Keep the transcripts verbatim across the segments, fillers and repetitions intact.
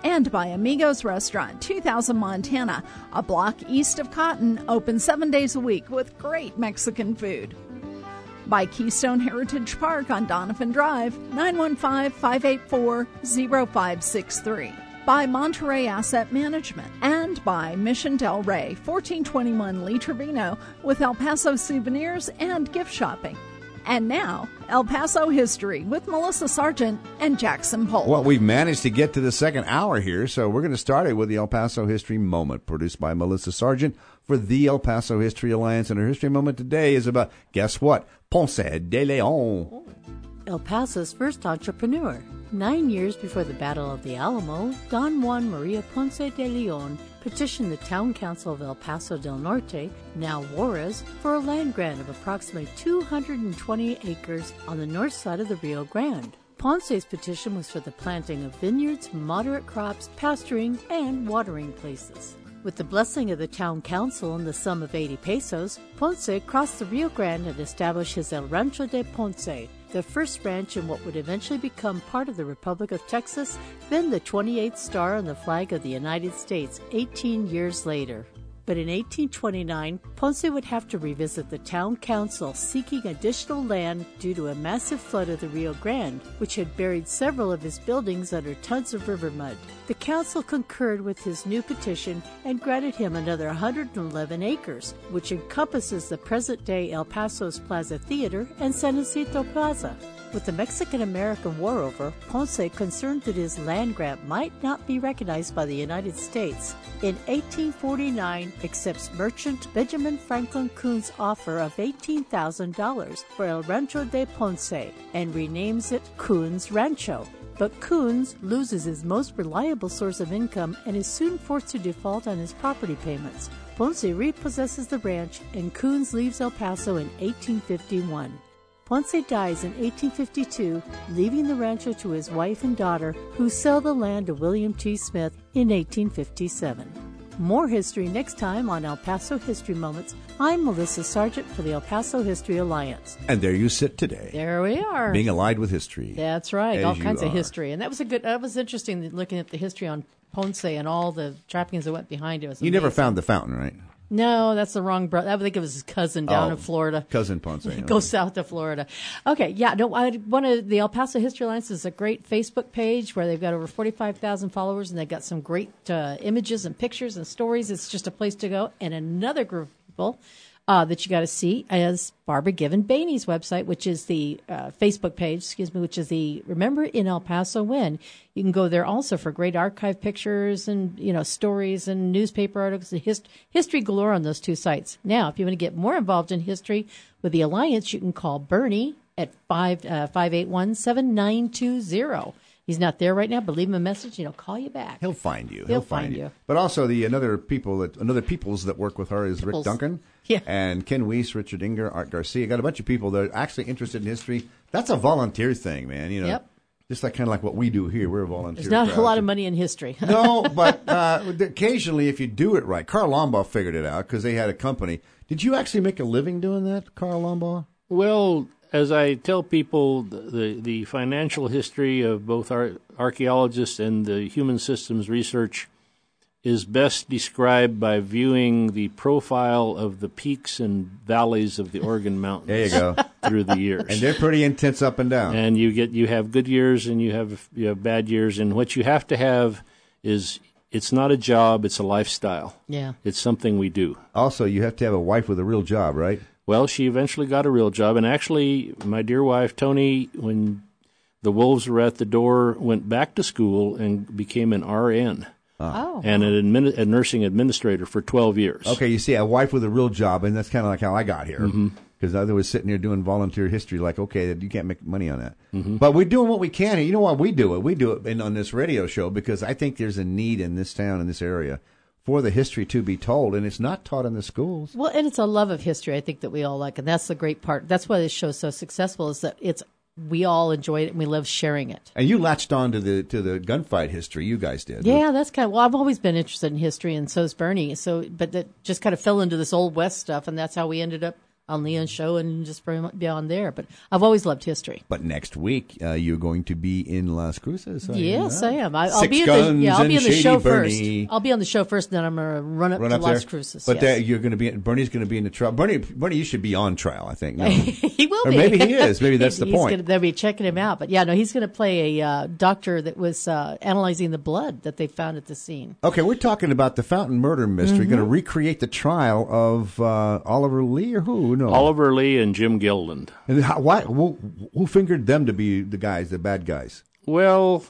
And by Amigos Restaurant, two thousand Montana, a block east of Cotton, open seven days a week with great Mexican food. By Keystone Heritage Park on Donovan Drive, nine one five, five eight four, zero five six three. By Monterey Asset Management. And by Mission Del Rey, fourteen twenty-one Lee Trevino, with El Paso souvenirs and gift shopping. And now, El Paso History with Melissa Sargent and Jackson Polk. Well, we've managed to get to the second hour here, so we're going to start it with the El Paso History Moment, produced by Melissa Sargent for the El Paso History Alliance. And our history moment today is about, guess what? Ponce de Leon. El Paso's first entrepreneur. Nine years before the Battle of the Alamo, Don Juan Maria Ponce de Leon petitioned the Town Council of El Paso del Norte, now Juarez, for a land grant of approximately two hundred twenty acres on the north side of the Rio Grande. Ponce's petition was for the planting of vineyards, moderate crops, pasturing, and watering places. With the blessing of the town council and the sum of eighty pesos, Ponce crossed the Rio Grande and established his El Rancho de Ponce, the first ranch in what would eventually become part of the Republic of Texas, then the twenty-eighth star on the flag of the United States eighteen years later. But in eighteen twenty-nine, Ponce would have to revisit the town council seeking additional land due to a massive flood of the Rio Grande, which had buried several of his buildings under tons of river mud. The council concurred with his new petition and granted him another one hundred eleven acres, which encompasses the present-day El Paso's Plaza Theater and San Jacinto Plaza. With the Mexican-American War over, Ponce, concerned that his land grant might not be recognized by the United States, in eighteen forty-nine accepts merchant Benjamin Franklin Coon's offer of eighteen thousand dollars for El Rancho de Ponce and renames it Coon's Rancho. But Coons loses his most reliable source of income and is soon forced to default on his property payments. Ponce repossesses the ranch and Coons leaves El Paso in eighteen fifty-one. Ponce dies in eighteen fifty-two, leaving the rancho to his wife and daughter, who sell the land to William T. Smith in eighteen fifty-seven. More history next time on El Paso History Moments. I'm Melissa Sargent for the El Paso History Alliance. And there you sit today. There we are. Being allied with history. That's right. All kinds are. of history. And that was a good, that was interesting looking at the history on Ponce and all the trappings that went behind it. It was you amazing. never found the fountain, right? No, that's the wrong brother. I think it was his cousin down oh, in Florida. Cousin Ponce. Okay. Go south to Florida. Okay, yeah. No, I one of the El Paso History Alliance is a great Facebook page where they've got over forty-five thousand followers, and they've got some great uh, images and pictures and stories. It's just a place to go. And another group of people uh, that you got to see is Barbara Given Bainey's website, which is the uh, Facebook page, excuse me, which is the Remember in El Paso When. You can go there also for great archive pictures and, you know, stories and newspaper articles and hist- history galore on those two sites. Now, if you want to get more involved in history with the Alliance, you can call Bernie at five eight one, seven nine two zero. He's not there right now, but leave him a message, and he'll call you back. He'll find you. He'll, He'll find, find you. you. But also the another people that another peoples that work with her is Peoples. Rick Duncan, yeah. and Ken Weiss, Richard Inger, Art Garcia. Got a bunch of people that are actually interested in history. That's a volunteer thing, man. You know, yep. Just like kind of like what we do here. We're a volunteer. There's not crowd. a lot of money in history. No, but uh, occasionally, if you do it right, Carl Lombaugh figured it out because they had a company. Did you actually make a living doing that, Carl Lombaugh? Well, as I tell people, the the financial history of both our archaeologists and the human systems research is best described by viewing the profile of the peaks and valleys of the Organ Mountains. There you go. Through the years, and they're pretty intense up and down. And you get you have good years and you have you have bad years, and what you have to have is it's not a job; it's a lifestyle. Yeah, it's something we do. Also, you have to have a wife with a real job, right? Well, she eventually got a real job, and actually, my dear wife Toni, when the wolves were at the door, went back to school and became an R N. Oh. And an admin, a nursing administrator for twelve years. Okay, you see, a wife with a real job, and that's kind of like how I got here. Because mm-hmm. I was sitting here doing volunteer history, like, okay, you can't make money on that. Mm-hmm. But we're doing what we can. And you know what? We do it. We do it in, on this radio show because I think there's a need in this town, in this area, for the history to be told, and it's not taught in the schools. Well, and it's a love of history, I think, that we all like, and that's the great part. That's why this show's so successful, is that it's we all enjoy it and we love sharing it. And you latched on to the to the gunfight history. You guys did. Yeah, that's kind of, well, I've always been interested in history, and so's Bernie. So, but that just kind of fell into this Old West stuff, and that's how we ended up on Leon's show and just be on there. But I've always loved history. But next week, uh, you're going to be in Las Cruces. Yes, I am. I, I'll Six be in Guns the, yeah, I'll be in the and show Shady Bernie. first. I'll be on the show first, then I'm going to run up Run to up Las there? Cruces. But yes. that, you're going to be. Bernie's going to be in the trial. Bernie, Bernie, you should be on trial. I think. No. He will or be. maybe he is. Maybe that's the he's point. Gonna, they'll be checking him out. But yeah, no, he's going to play a uh, doctor that was uh, analyzing the blood that they found at the scene. Okay, we're talking about the Fountain murder mystery. Mm-hmm. Going to recreate the trial of uh, Oliver Lee or who? No, Oliver Lee and Jim Gilland. And how, why? Who, who fingered them to be the guys, the bad guys? Well,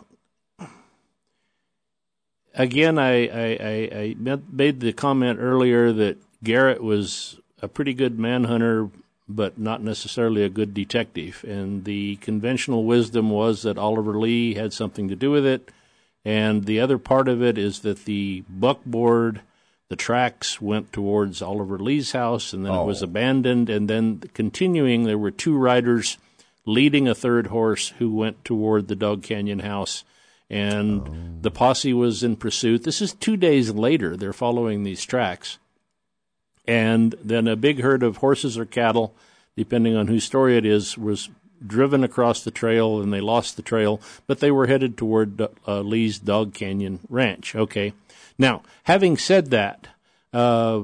again, I, I, I, I made the comment earlier that Garrett was a pretty good manhunter, but not necessarily a good detective. And the conventional wisdom was that Oliver Lee had something to do with it. And the other part of it is that the buckboard, the tracks went towards Oliver Lee's house, and then oh. it was abandoned. And then continuing, there were two riders leading a third horse who went toward the Dog Canyon house. And oh. the posse was in pursuit. This is two days later. They're following these tracks. And then a big herd of horses or cattle, depending on whose story it is, was driven across the trail, and they lost the trail, but they were headed toward uh, Lee's Dog Canyon Ranch. Okay. Now, having said that, uh,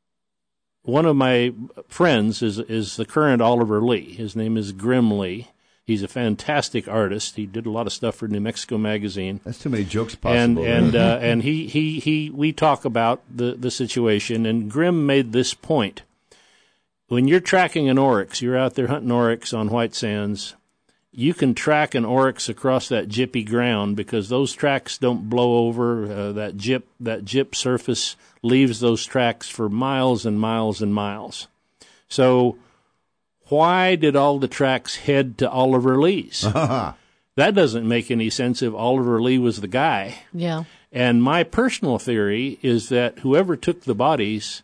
one of my friends is is the current Oliver Lee. His name is Grim Lee. He's a fantastic artist. He did a lot of stuff for New Mexico Magazine. That's too many jokes possible. And and uh, and he, he, he we talk about the, the situation, and Grim made this point. When you're tracking an oryx, you're out there hunting oryx on white sands, you can track an oryx across that jippy ground because those tracks don't blow over. Uh, that jip that jip surface leaves those tracks for miles and miles and miles. So why did all the tracks head to Oliver Lee's? That doesn't make any sense if Oliver Lee was the guy. Yeah. And my personal theory is that whoever took the bodies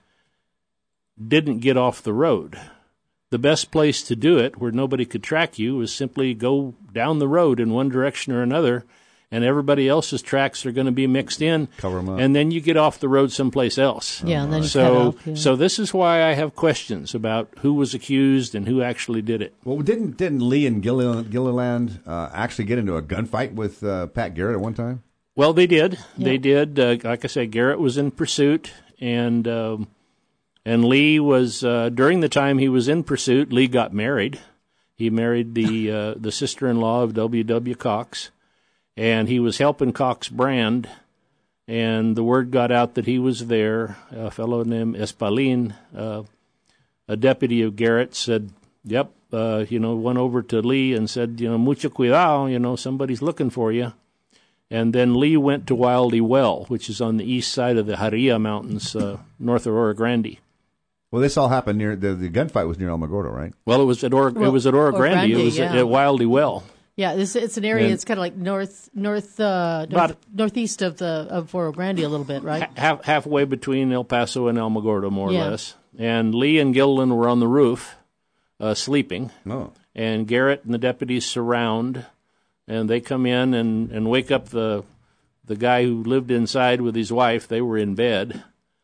didn't get off the road. The best place to do it, where nobody could track you, was simply go down the road in one direction or another, and everybody else's tracks are going to be mixed in. Cover them up. And then you get off the road someplace else. Yeah, and then you so, cut off, yeah. so this is why I have questions about who was accused and who actually did it. Well, didn't didn't Lee and Gilliland, Gilliland uh, actually get into a gunfight with uh, Pat Garrett at one time? Well, they did. Yeah. They did. Uh, like I said, Garrett was in pursuit, and um, and Lee was uh, during the time he was in pursuit. Lee got married. He married the uh, the sister-in-law of W W. Cox, and he was helping Cox brand. And the word got out that he was there. A fellow named Espalin, uh, a deputy of Garrett, said, "Yep, uh, you know, went over to Lee and said, you know, mucho cuidado, you know, somebody's looking for you." And then Lee went to Wildy Well, which is on the east side of the Haria Mountains, uh, north of Oro Grande. Well, this all happened near the, the gunfight was near Alamogordo, right? Well, it was at Oro, Well, it was at Oro Grande. Grande, It was yeah. at, at Wildy Well. Yeah, it's, it's an area. And- It's kind of like north, north, uh, north About- northeast of the of Oro Grande a little bit, right? Half, halfway between El Paso and Alamogordo, more Yeah. or less. And Lee and Gilliland were on the roof, uh, sleeping. No. And Garrett and the deputies surround, and they come in and, and wake up the the guy who lived inside with his wife. They were in bed,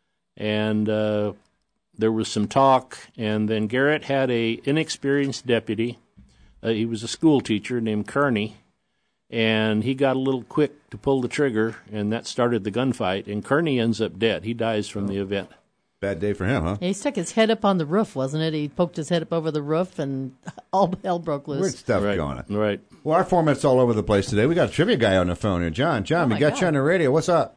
and uh, there was some talk. And then Garrett had a inexperienced deputy. Uh, he was a school teacher named Kearney, and he got a little quick to pull the trigger, and that started the gunfight. And Kearney ends up dead. He dies from the event. Bad day for him, huh? Yeah, he stuck his head up on the roof, wasn't it? He poked his head up over the roof, and all hell broke loose. Weird stuff Right, going on. right. Well, our format's all over the place today. We got a trivia guy on the phone here. John, John, Oh, we my got God. you on the radio. What's up?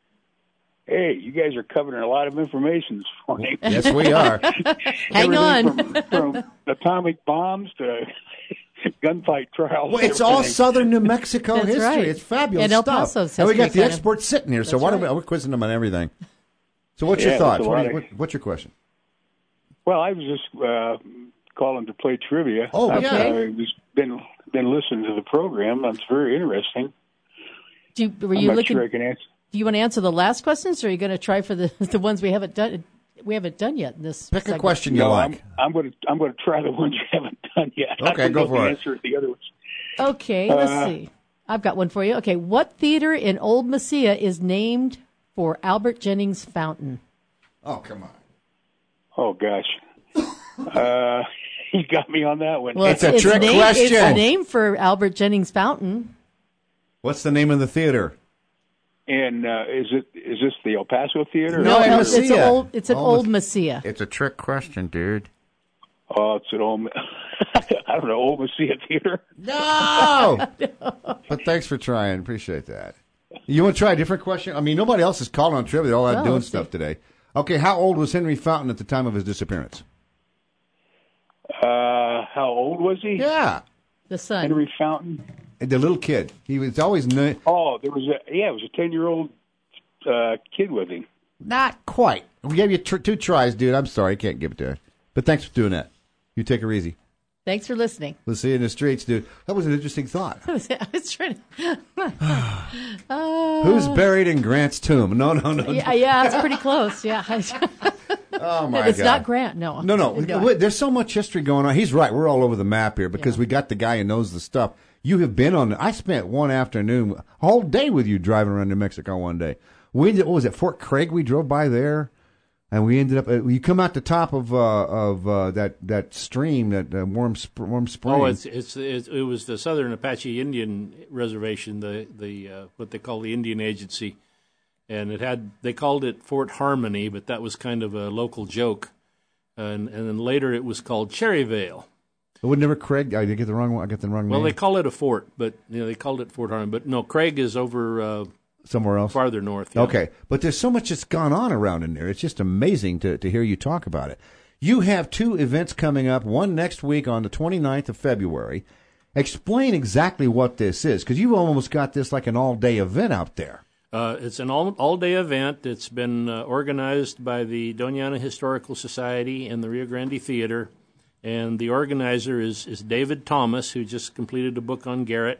Hey, you guys are covering a lot of information this morning. Yes, we are. Hang on. Everything From, from atomic bombs to gunfight trials. Well, it's all everything. southern New Mexico That's history. right. It's fabulous And El stuff. Paso's and we got history the kind of- experts sitting here, so That's why right. don't we, we're quizzing them on everything. So what's Yeah, your there's thoughts? a What lot are you, of- what, what's your question? Well, I was just uh, calling to play trivia. Oh, I've, yeah. I've just been been listening to the program. It's very interesting. Do you, were I'm you not looking? sure I can answer. Do you want to answer the last questions, or are you going to try for the the ones we haven't done? We haven't done yet in this. Pick a segment. question you No, like. I'm, I'm going to I'm going to try the ones you haven't done yet. I Okay, don't go know for the it. Answer to the other ones. Okay, let's Uh, see. I've got one for you. Okay, what theater in Old Messiah is named for Albert Jennings Fountain? Oh, come on. Oh gosh. Uh, you got me on that one. Well, It's a trick named, question. It's a name for Albert Jennings Fountain. What's the name of the theater? And uh, is it is this the El Paso Theater? No, No, Messiah. it's an old. It's an Old old Messiah. It's a trick question, dude. Oh, it's an old. I don't know, Old Messiah Theater. No! But thanks for trying. Appreciate that. You want to try a different question? I mean, nobody else is calling on trivia. They're all out Well, doing let's stuff see. today. Okay, how old was Henry Fountain at the time of his disappearance? Uh, how old was he? Yeah. The son. Henry Fountain. The little kid. He was always n- Oh, there was a yeah, it was a ten year old uh, kid with him. not quite. We gave you tr- two tries, dude. I'm sorry. I can't give it to you. But thanks for doing that. You take her easy. Thanks for listening. We'll see you in the streets, dude. That was an interesting thought. I was, I was trying to. Who's buried in Grant's tomb? No, no, no. Yeah, yeah, it's pretty close. Yeah. Oh, my It's God. not Grant. No. No, no. Wait, there's so much history going on. He's right. We're all over the map here because Yeah. we got the guy who knows the stuff. You have been on. I spent one afternoon, a whole day with you driving around New Mexico one day. We did, what was it, Fort Craig? We drove by there, and we ended up. Uh, you come out the top of uh, of uh, that that stream, that uh, warm sp- warm spring. Oh, it's, it's it's it was the Southern Apache Indian Reservation, the the uh, what they call the Indian Agency, and it had they called it Fort Harmony, but that was kind of a local joke, and and then later it was called Cherryvale. It would never Craig. I did get the wrong one. I got the wrong Well, name. they call it a fort, but you know they called it Fort Harmony. But no, Craig is over uh, Somewhere else. farther north. yeah. Okay, but there's so much that's gone on around in there. It's just amazing to, to hear you talk about it. You have two events coming up, one next week on the twenty-ninth of February. Explain exactly what this is, because you've almost got this like an all-day event out there. Uh, it's an all, all-day event. It's been uh, organized by the Doñana Historical Society and the Rio Grande Theater, and the organizer is, is David Thomas, who just completed a book on Garrett.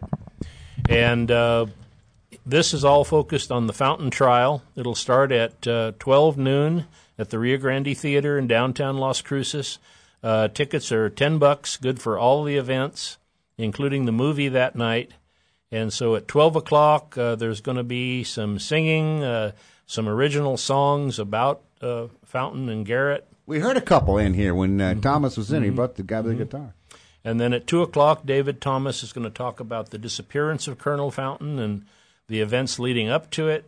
And uh, this is all focused on the Fountain trial. It'll start at uh, twelve noon at the Rio Grande Theater in downtown Las Cruces. Uh, tickets are ten bucks, good for all the events, including the movie that night. And so at twelve o'clock, uh, there's going to be some singing, uh, some original songs about uh, Fountain and Garrett. We heard a couple in here when uh, Thomas was in. He brought the guy with the guitar. And then at two o'clock, David Thomas is going to talk about the disappearance of Colonel Fountain and the events leading up to it.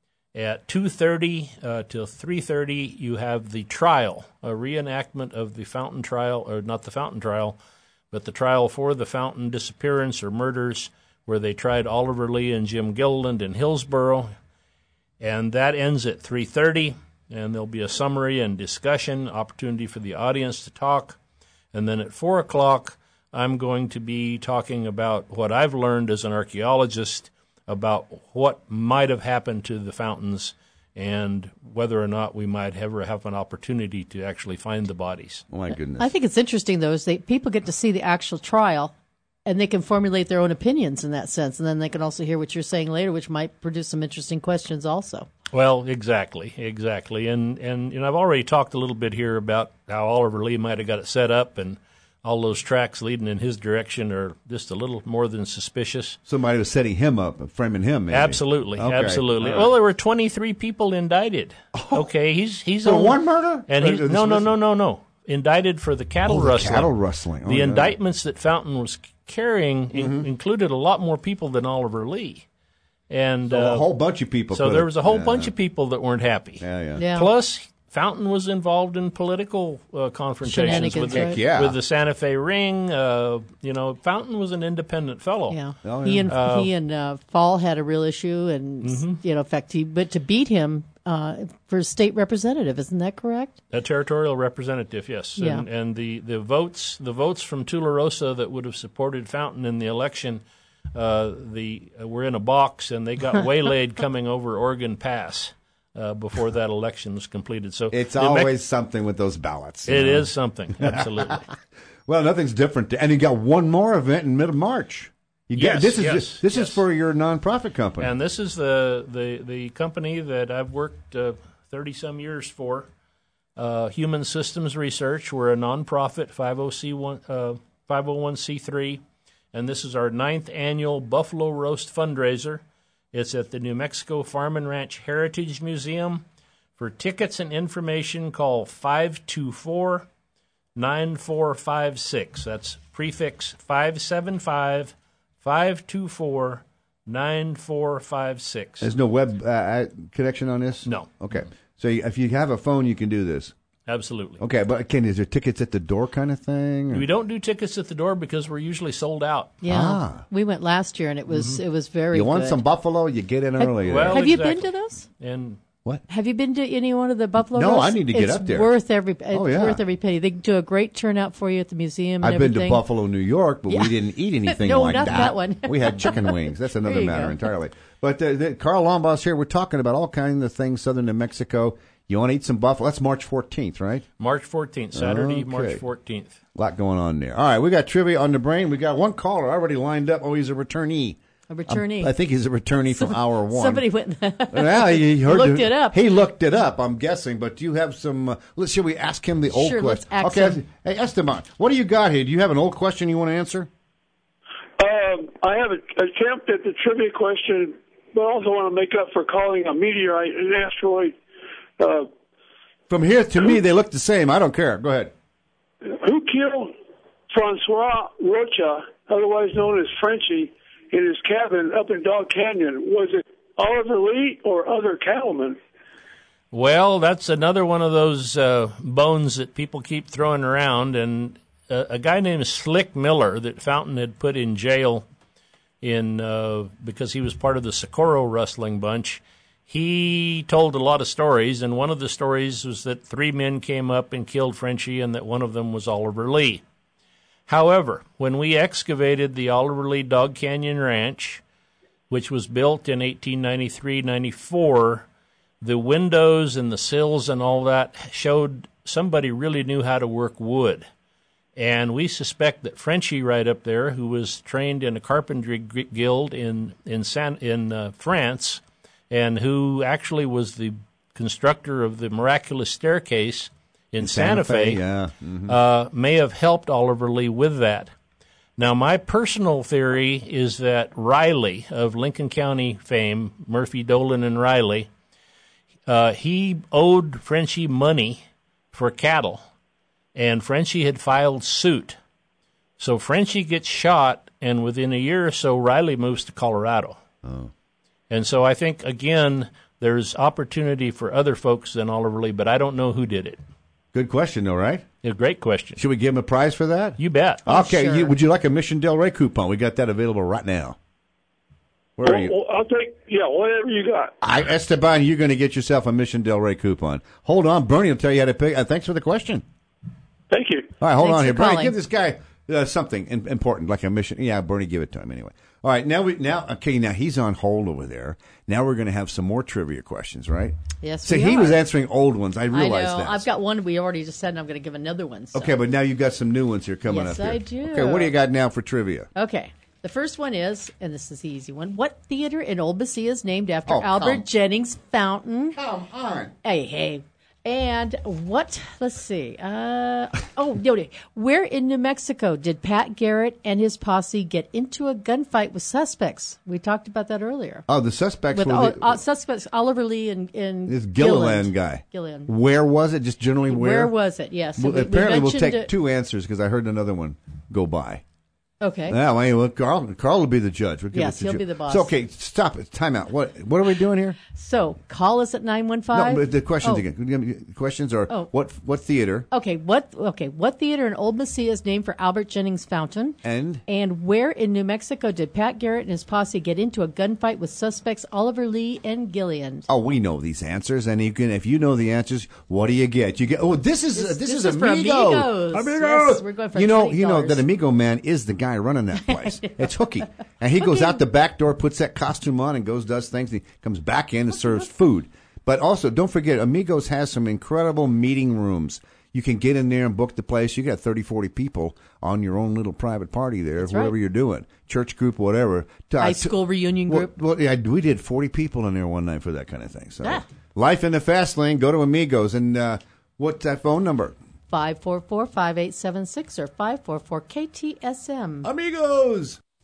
At two thirty uh, till three thirty, you have the trial, a reenactment of the Fountain trial, or not the Fountain trial, but the trial for the Fountain disappearance or murders, where they tried Oliver Lee and Jim Gilliland in Hillsboro. And that ends at three thirty. And there'll be a summary and discussion, opportunity for the audience to talk. And then at four o'clock, I'm going to be talking about what I've learned as an archaeologist about what might have happened to the fountains and whether or not we might ever have an opportunity to actually find the bodies. Oh, my goodness. I think it's interesting, though, is they people get to see the actual trial, and they can formulate their own opinions in that sense. And then they can also hear what you're saying later, which might produce some interesting questions also. Well, exactly, exactly. And, and you know, I've already talked a little bit here about how Oliver Lee might have got it set up, and all those tracks leading in his direction are just a little more than suspicious. Somebody was setting him up, framing him. Maybe. Absolutely, Okay. absolutely. All right. Well, there were twenty-three people indicted. Okay, he's he's For on- one murder? and he's Or- no, no, no, no, no. Indicted for the cattle Oh, the rustling. cattle rustling. Oh, the yeah. indictments that Fountain was carrying in, included a lot more people than Oliver Lee, and So uh, a whole bunch of people. so put there it- was a whole yeah. bunch of people that weren't happy. Yeah, yeah. Yeah. Plus, Fountain was involved in political uh, confrontations Shenanigans, with, right? Heck yeah. with the Santa Fe Ring. Uh, you know, Fountain was an independent fellow. Yeah, Oh, he yeah. and he and uh, Fall had a real issue, and you know, in fact, he but to beat him uh, for state representative, isn't that correct? A territorial representative, yes. Yeah. And, and the, the votes the votes from Tularosa that would have supported Fountain in the election, uh, the uh, were in a box, and they got waylaid coming over Oregon Pass uh, before that election was completed. So It's New Mex- always something with those ballots. you it know? is something, absolutely. Well, nothing's different. And you got one more event in mid of March. You get, Yes, this is yes, just, this yes. is for your nonprofit company. And this is the, the, the company that I've worked uh, thirty-some years for, uh, Human Systems Research. We're a nonprofit five oh one c three, and this is our ninth annual Buffalo Roast fundraiser. It's at the New Mexico Farm and Ranch Heritage Museum. For tickets and information, call five two four, nine four five six. That's prefix five seven five, five two four, nine four five six. There's no web uh, connection on this? No. Okay. So you, if you have a phone, you can do this. Absolutely. Okay, but again, is there tickets at the door kind of thing? Or? We don't do tickets at the door because we're usually sold out. Yeah, Ah. we went last year and it was mm-hmm. it was very. You want good. some buffalo? You get in early. Well, Have exactly. you been to those? And what? Have you been to any one of the buffalo? No, roasts? I need to get it's up there. Worth every. It's Oh, yeah. worth every penny. They do a great turnout for you at the museum. And I've been everything. to Buffalo, New York, but Yeah. we didn't eat anything No, like not that. that one. We had chicken wings. That's another There you matter go. entirely. But uh, the, Carl Lombaugh's here. We're talking about all kinds of things southern New Mexico. You want to eat some buffalo? That's March fourteenth, right? March fourteenth, Saturday, Okay. March fourteenth. A lot going on there. All right, we got trivia on the brain. We got one caller already lined up. Oh, he's a returnee. A returnee. I think he's a returnee from hour one. Somebody went. Well, he heard Looked the- it up. He looked it up, I'm guessing. But do you have some? Uh, let's should we ask him the old Sure, let's question? ask okay, him. hey Esteban, what do you got here? Do you have an old question you want to answer? Um, I have a attempt at the trivia question, but also want to make up for calling a meteorite an asteroid. Uh, From here to me, they look the same. I don't care. Go ahead. who killed Francois Rocha, otherwise known as Frenchie, in his cabin up in Dog Canyon? Was it Oliver Lee or other cattlemen? Well, that's another one of those uh, bones that people keep throwing around. And uh, a guy named Slick Miller that Fountain had put in jail in uh, because he was part of the Socorro rustling bunch. He told a lot of stories, and one of the stories was that three men came up and killed Frenchie, and that one of them was Oliver Lee. However, when we excavated the Oliver Lee Dog Canyon Ranch, which was built in eighteen ninety-three ninety-four, the windows and the sills and all that showed somebody really knew how to work wood. And we suspect that Frenchie right up there, who was trained in a carpentry g- guild in in, San, in uh, France, and who actually was the constructor of the miraculous staircase in, in Santa, Santa Fe, Fe yeah. mm-hmm. uh, may have helped Oliver Lee with that. Now, my personal theory is that Riley of Lincoln County fame, Murphy, Dolan, and Riley, uh, he owed Frenchie money for cattle, and Frenchie had filed suit. So Frenchie gets shot, and within a year or so, Riley moves to Colorado. Oh. And so I think, again, there's opportunity for other folks than Oliver Lee, but I don't know who did it. Good question, though, right? A great question. Should we give him a prize for that? You bet. Okay. Sure. You, would you like a Mission Del Rey coupon? We got that available right now. Where are Well, you? well, I'll take, yeah, whatever you got. I, Esteban, you're going to get yourself a Mission Del Rey coupon. Hold on. Bernie will tell you how to pick. Uh, thanks for the question. Thank you. All right, hold Thanks on here. for Bernie, calling. give this guy uh, something in, important, like a mission. Yeah, Bernie, give it to him anyway. All right, now we now okay. Now he's on hold over there. Now we're going to have some more trivia questions, right? Yes, So we he are. was answering old ones. I I realized know. that. I've got one. We already just said, and I'm going to give another one. So. Okay, but now you've got some new ones here coming Yes, up. Here. I do. Okay, what do you got now for trivia? Okay. The first one is, and this is the easy one, what theater in Old Bastille is named after Oh, Albert come. Jennings Fountain? Come on. Hey, hey. And what, let's see. Uh, oh, no, no. Where in New Mexico did Pat Garrett and his posse get into a gunfight with suspects? We talked about that earlier. Oh, the suspects With were oh, the, uh, suspects, Oliver Lee and, and this Gilliland guy. Gilliland. Where was it? Just generally where? Where was it? Yes. Well, we- we apparently, we'll mentioned take it- two answers because I heard another one go by. Okay. Yeah, well, well, Carl, Carl will be the judge. We'll give Yes, it to he'll Joe. be the boss. So, okay, stop it. Time out. What What are we doing here? So call us at nine one five. No, but the questions Oh. again. Could you give me the questions are Oh. what what theater Okay, what okay, what theater in Old Bastille is named for Albert Jennings Fountain? and And where in New Mexico did Pat Garrett and his posse get into a gunfight with suspects Oliver Lee and Gilliland? oh, we know these answers, and you can if you know the answers, what do you get? You get oh, this is This- uh, this, this is, is for Amigos. Amigos. Amigos. Yes, we're going for you know twenty you know dollars. that Amigo man is the guy running that place. It's Hooky, and he goes Hooky. out the back door, puts that costume on, and goes does things. And he comes back in and serves food. But also, don't forget, Amigos has some incredible meeting rooms. You can get in there and book the place. You got thirty, forty people on your own little private party there, That's whatever right. you're doing, church group, whatever. Uh, High t- school reunion well, group. Well, yeah, we did forty people in there one night for that kind of thing. So, Ah. life in the fast lane. Go to Amigos, and uh, what's that phone number? five four four, five eight seven six or five four four K T S M. Amigos.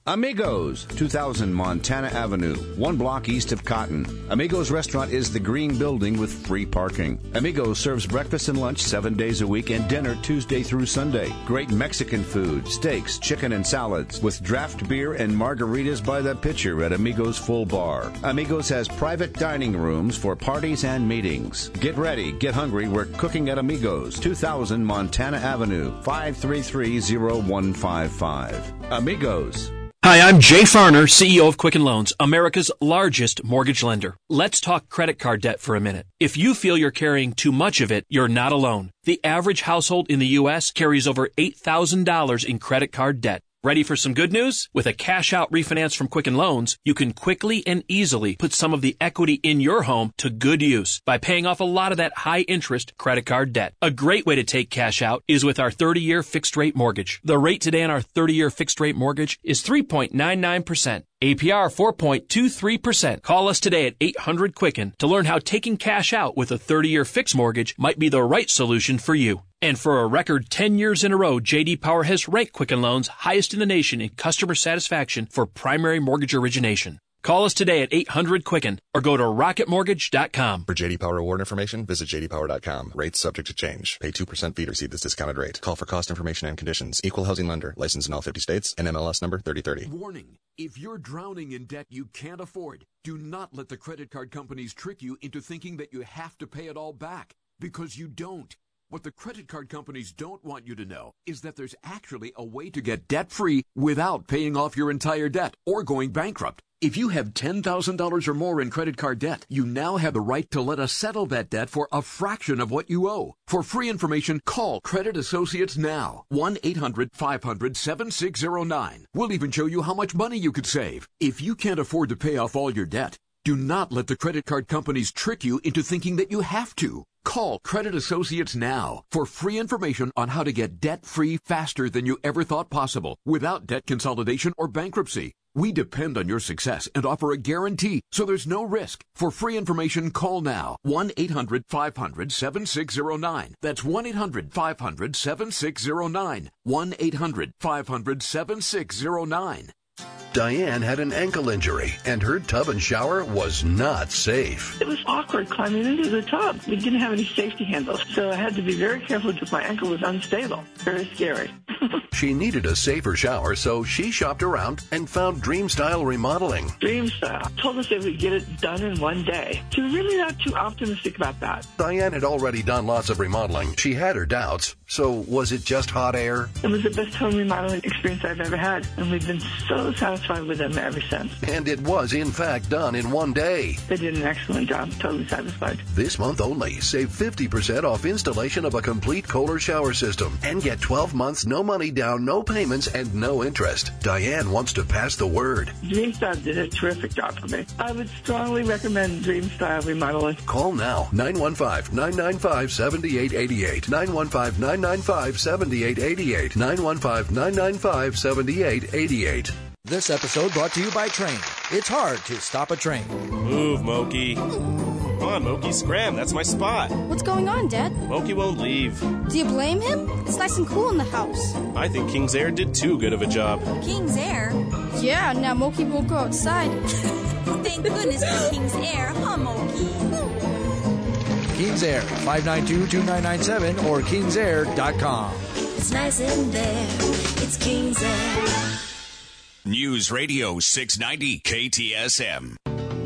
Amigos, two thousand Montana Avenue, one block east of Cotton. Amigos Restaurant is the green building with free parking. Amigos serves breakfast and lunch seven days a week and dinner Tuesday through Sunday. Great Mexican food, steaks, chicken, and salads with draft beer and margaritas by the pitcher at Amigos Full Bar. Amigos has private dining rooms for parties and meetings. Get ready, get hungry. We're cooking at Amigos, two thousand Montana Avenue, five three three zero one five five. Amigos. Hi, I'm Jay Farner, C E O of Quicken Loans, America's largest mortgage lender. Let's talk credit card debt for a minute. If you feel you're carrying too much of it, you're not alone. The average household in the U S carries over eight thousand dollars in credit card debt. Ready for some good news? With a cash-out refinance from Quicken Loans, you can quickly and easily put some of the equity in your home to good use by paying off a lot of that high-interest credit card debt. A great way to take cash out is with our thirty-year fixed-rate mortgage. The rate today on our thirty-year fixed-rate mortgage is three point nine nine percent. A P R four point two three percent. Call us today at eight hundred Quicken to learn how taking cash out with a thirty-year fixed mortgage might be the right solution for you. And for a record ten years in a row, J D Power has ranked Quicken Loans highest in the nation in customer satisfaction for primary mortgage origination. Call us today at eight hundred Quicken or go to rocket mortgage dot com. For J D Power award information, visit j d power dot com. Rates subject to change. Pay two percent fee to receive this discounted rate. Call for cost information and conditions. Equal housing lender. Licensed in all fifty states. N M L S number thirty thirty. Warning. If you're drowning in debt you can't afford, do not let the credit card companies trick you into thinking that you have to pay it all back. Because you don't. What the credit card companies don't want you to know is that there's actually a way to get debt-free without paying off your entire debt or going bankrupt. If you have ten thousand dollars or more in credit card debt, you now have the right to let us settle that debt for a fraction of what you owe. For free information, call Credit Associates now. one eight hundred five hundred seven six zero nine. We'll even show you how much money you could save. If you can't afford to pay off all your debt, do not let the credit card companies trick you into thinking that you have to. Call Credit Associates now for free information on how to get debt-free faster than you ever thought possible without debt consolidation or bankruptcy. We depend on your success and offer a guarantee, so there's no risk. For free information, call now. one eight hundred five hundred seven six zero nine. That's one eight hundred five hundred seven six zero nine. one eight hundred five hundred seven six zero nine. Diane had an ankle injury, and her tub and shower was not safe. It was awkward climbing into the tub. We didn't have any safety handles, so I had to be very careful because my ankle was unstable. Very scary. She needed a safer shower, so she shopped around and found Dream Style Remodeling. Dream Style told us they would get it done in one day. She was really not too optimistic about that. Diane had already done lots of remodeling. She had her doubts. So was it just hot air? It was the best home remodeling experience I've ever had, and we've been so satisfied with them ever since. And it was, in fact, done in one day. They did an excellent job. Totally satisfied. This month only, save fifty percent off installation of a complete Kohler shower system and get twelve months, no money down, no payments, and no interest. Diane wants to pass the word. Dream Style did a terrific job for me. I would strongly recommend Dream Style Remodeling. Call now, nine one five, nine nine five, seven eight eight eight, nine one five, nine nine five, seven eight eight eight, nine one five, nine nine five, seven eight eight eight. This episode brought to you by Train. It's hard to stop a train. Move, Moki. Come on, Moki, scram. That's my spot. What's going on, Dad? Moki won't leave. Do you blame him? It's nice and cool in the house. I think King's Air did too good of a job. King's Air? Yeah, now Moki won't go outside. Thank goodness for King's Air, huh, Moki? King's Air, five nine two, two nine nine seven or kings air dot com. It's nice in there. It's King's Air. News Radio six ninety K T S M.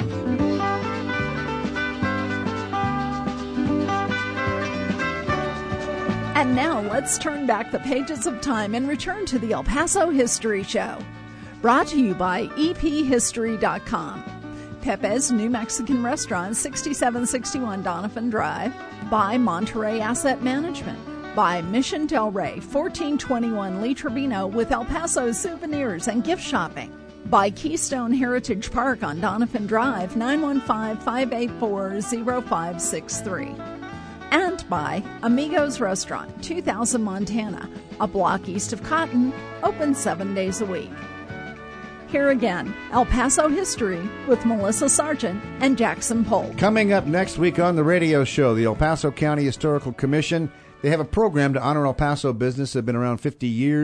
And now let's turn back the pages of time and return to the El Paso History Show. Brought to you by E P history dot com. Pepe's New Mexican Restaurant, sixty-seven sixty-one Donovan Drive. By Monterey Asset Management. By Mission Del Rey, fourteen twenty-one Lee Trevino with El Paso souvenirs and gift shopping. By Keystone Heritage Park on Donovan Drive, nine one five, five eight four, zero five six three. And by Amigos Restaurant, two thousand Montana, a block east of Cotton, open seven days a week. Here again, El Paso History with Melissa Sargent and Jackson Polk. Coming up next week on the radio show, the El Paso County Historical Commission. They have a program to honor El Paso business that have been around fifty years.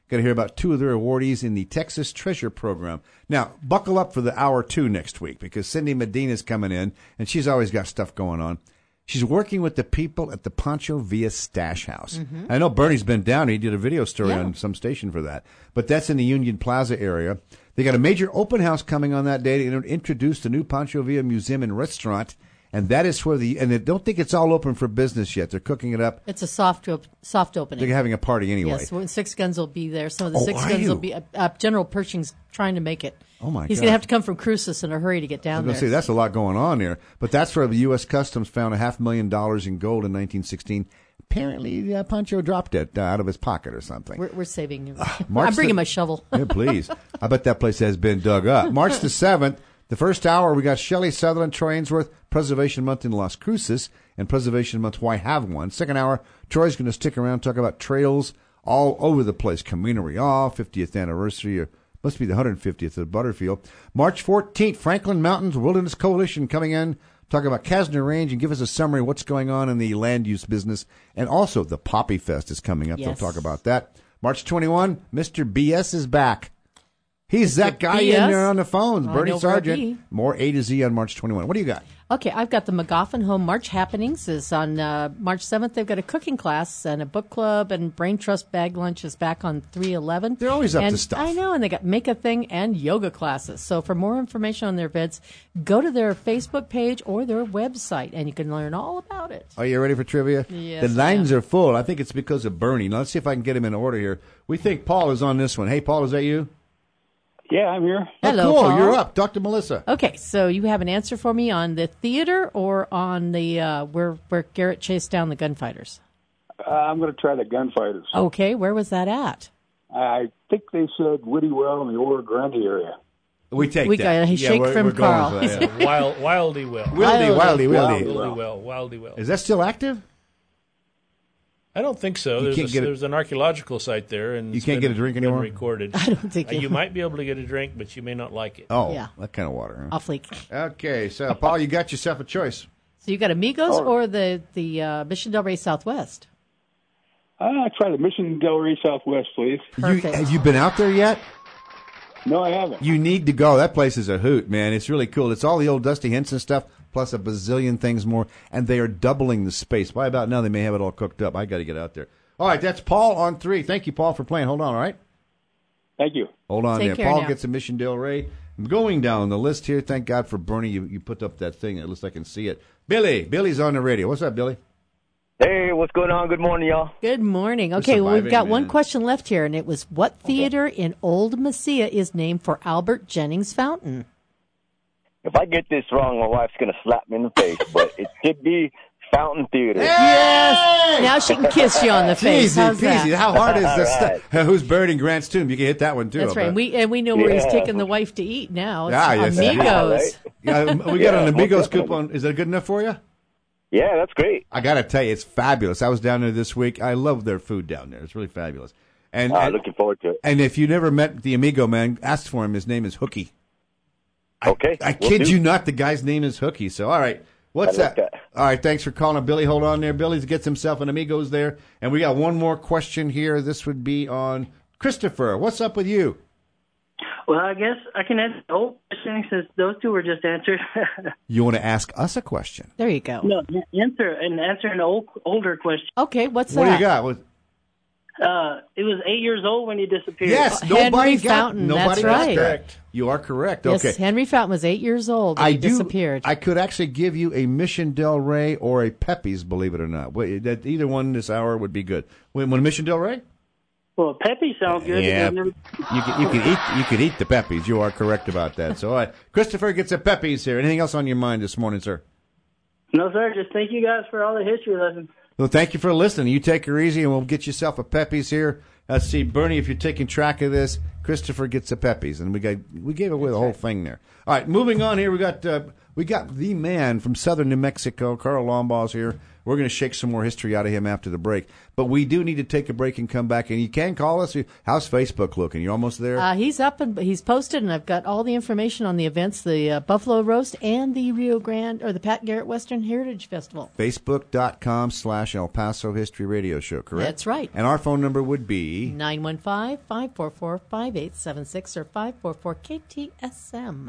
Going to hear about two of their awardees in the Texas Treasure Program. Now, buckle up for the hour two next week because Cindy Medina's coming in, and she's always got stuff going on. She's working with the people at the Pancho Villa Stash House. Mm-hmm. I know Bernie's been down. He did a video story yeah. on some station for that. But that's in the Union Plaza area. They got a major open house coming on that day to introduce the new Pancho Villa Museum and Restaurant. And that is where the, and I don't think it's all open for business yet. They're cooking it up. It's a soft op- soft opening. They're having a party anyway. Yes, well, Six Guns will be there. Some of the oh, Six are Guns you? will be, uh, uh, General Pershing's trying to make it. Oh, my God. He's going to have to come from Cruces in a hurry to get down I was there. going to say, that's a lot going on there. But that's where the U S Customs found a half million dollars in gold in nineteen sixteen. Apparently, uh, Pancho dropped it uh, out of his pocket or something. We're, we're saving him. Uh, I'm bringing the, my shovel. Yeah, please. I bet that place has been dug up. March the seventh, the first hour, we got Shelley Sutherland, Troy Ainsworth, Preservation Month in Las Cruces, and Preservation Month, Why Have One. Second hour, Troy's going to stick around, talk about trails all over the place. Camino Real, fiftieth anniversary, or must be the one hundred fiftieth of Butterfield. March fourteenth, Franklin Mountains Wilderness Coalition coming in, talking about Kasner Range, and give us a summary of what's going on in the land use business. And also, the Poppy Fest is coming up. Yes. They'll talk about that. March twenty-first, Mister B S is back. He's Mister that guy B S? in there on the phones, I Bernie know Sargent. Bernie. More A to Z on March twenty-first. What do you got? Okay, I've got the McGoffin Home March Happenings is on uh, March seventh. They've got a cooking class and a book club, and Brain Trust Bag Lunch is back on three eleven. They're always up and to stuff. I know, and they got Make a Thing and yoga classes. So for more information on their events, go to their Facebook page or their website, and you can learn all about it. Are you ready for trivia? Yes, the lines ma'am. are full. I think it's because of Bernie. Now, let's see if I can get him in order here. We think Paul is on this one. Hey, Paul, is that you? Yeah, I'm here. Hello, oh, cool. Paul. You're up. Talk to Melissa. Okay, so you have an answer for me on the theater or on the uh, where where Garrett chased down the gunfighters? Uh, I'm going to try the gunfighters. Okay, where was that at? I think they said Whittywell in the Oro Grande area. We take we that. got a Yeah, shake we're- from we're going Carl. for that, yeah. Wild, Wildy Will. Wildy, Wildy, Wildy. Wildy Will. Wildy Will. Is that still active? I don't think so. You There's, can't a, get a- there's an archaeological site there, and You it's can't been- get a drink been anymore? recorded. I don't think Uh, you- you might be able to get a drink, but you may not like it. Oh, Yeah. that kind of water. Huh? Off leak. Okay, so Paul, you got yourself a choice. So you got Amigos Oh. or the the uh, Mission Del Rey Southwest? Uh, I try the Mission Del Rey Southwest, please. You, have you been out there yet? No, I haven't. You need to go. That place is a hoot, man. It's really cool. It's all the old Dusty Henson stuff, plus a bazillion things more, and they are doubling the space. By about now, they may have it all cooked up. I got to get out there. All right, that's Paul on three. Thank you, Paul, for playing. Hold on, all right? Thank you. Hold on Take there. care Paul now. gets a Mission Del Rey. I'm going down the list here. Thank God for Bernie. You, you put up that thing. At least I can see it. Billy. Billy's on the radio. What's up, Billy? Hey, what's going on? Good morning, y'all. Good morning. We're Okay, well, we've got surviving, one man. question left here, and it was what theater in Old Messiah is named for Albert Jennings Fountain? If I get this wrong, my wife's going to slap me in the face, but it should be Fountain Theater. Yes! Now she can kiss you on the face. Easy How's peasy. that? How hard is this All right. stuff? Who's buried in Grant's tomb? You can hit that one, too. That's I right. bet. And we, and we know where he's Yeah. taking the wife to eat now. It's Ah, yes, Amigos. yeah, right? Yeah, we got Yeah, an Amigo most scoop definitely. on. Is that good enough for you? Yeah, that's great. I got to tell you, it's fabulous. I was down there this week. I love their food down there. It's really fabulous. And, Uh, and, looking forward to it. and if you never met the Amigo man, ask for him. His name is Hookie. Okay. I will kid do. you not, the guy's name is Hookie. So, all right. What's I like that? that. All right, thanks for calling. Billy, hold on there. Billy gets himself an Amigos there. And we got one more question here. This would be on Christopher. What's up with you? Well, I guess I can answer the whole question since those two were just answered. You want to ask us a question? There you go. no, answer and answer an old, older question. Okay, what's What that? do you got? What- Uh, it was eight years old when he disappeared. Yes, Uh, nobody Henry got, Fountain, nobody that's got right. that. You are correct. Yes, Okay. Henry Fountain was eight years old when I he do. disappeared. I could actually give you a Mission Del Rey or a Pepe's, believe it or not. Wait, that either one this hour would be good. When, when Mission Del Rey? Well, Pepe sounds good. Yeah, because you can you can eat you can eat the Pepe's. You are correct about that. So, all right, Christopher gets a Pepe's here. Anything else on your mind this morning, sir? No, sir. Just thank you guys for all the history lessons. Well, thank you for listening. You take her easy, and we'll get yourself a Pepe's here. Let's see, Bernie, if you're taking track of this, Christopher gets a Pepe's, and we got we gave away the whole thing there. All right, moving on here. We got uh, We got the man from southern New Mexico, Carl Lombaugh's here. We're going to shake some more history out of him after the break. But we do need to take a break and come back. And you can call us. How's Facebook looking? You almost there? Uh, he's up and he's posted, and I've got all the information on the events, the uh, Buffalo Roast and the Rio Grande, or the Pat Garrett Western Heritage Festival. Facebook.com slash El Paso History Radio Show, correct? That's right. And our phone number would be? nine one five, five four four, five eight seven six or five four four K T S M.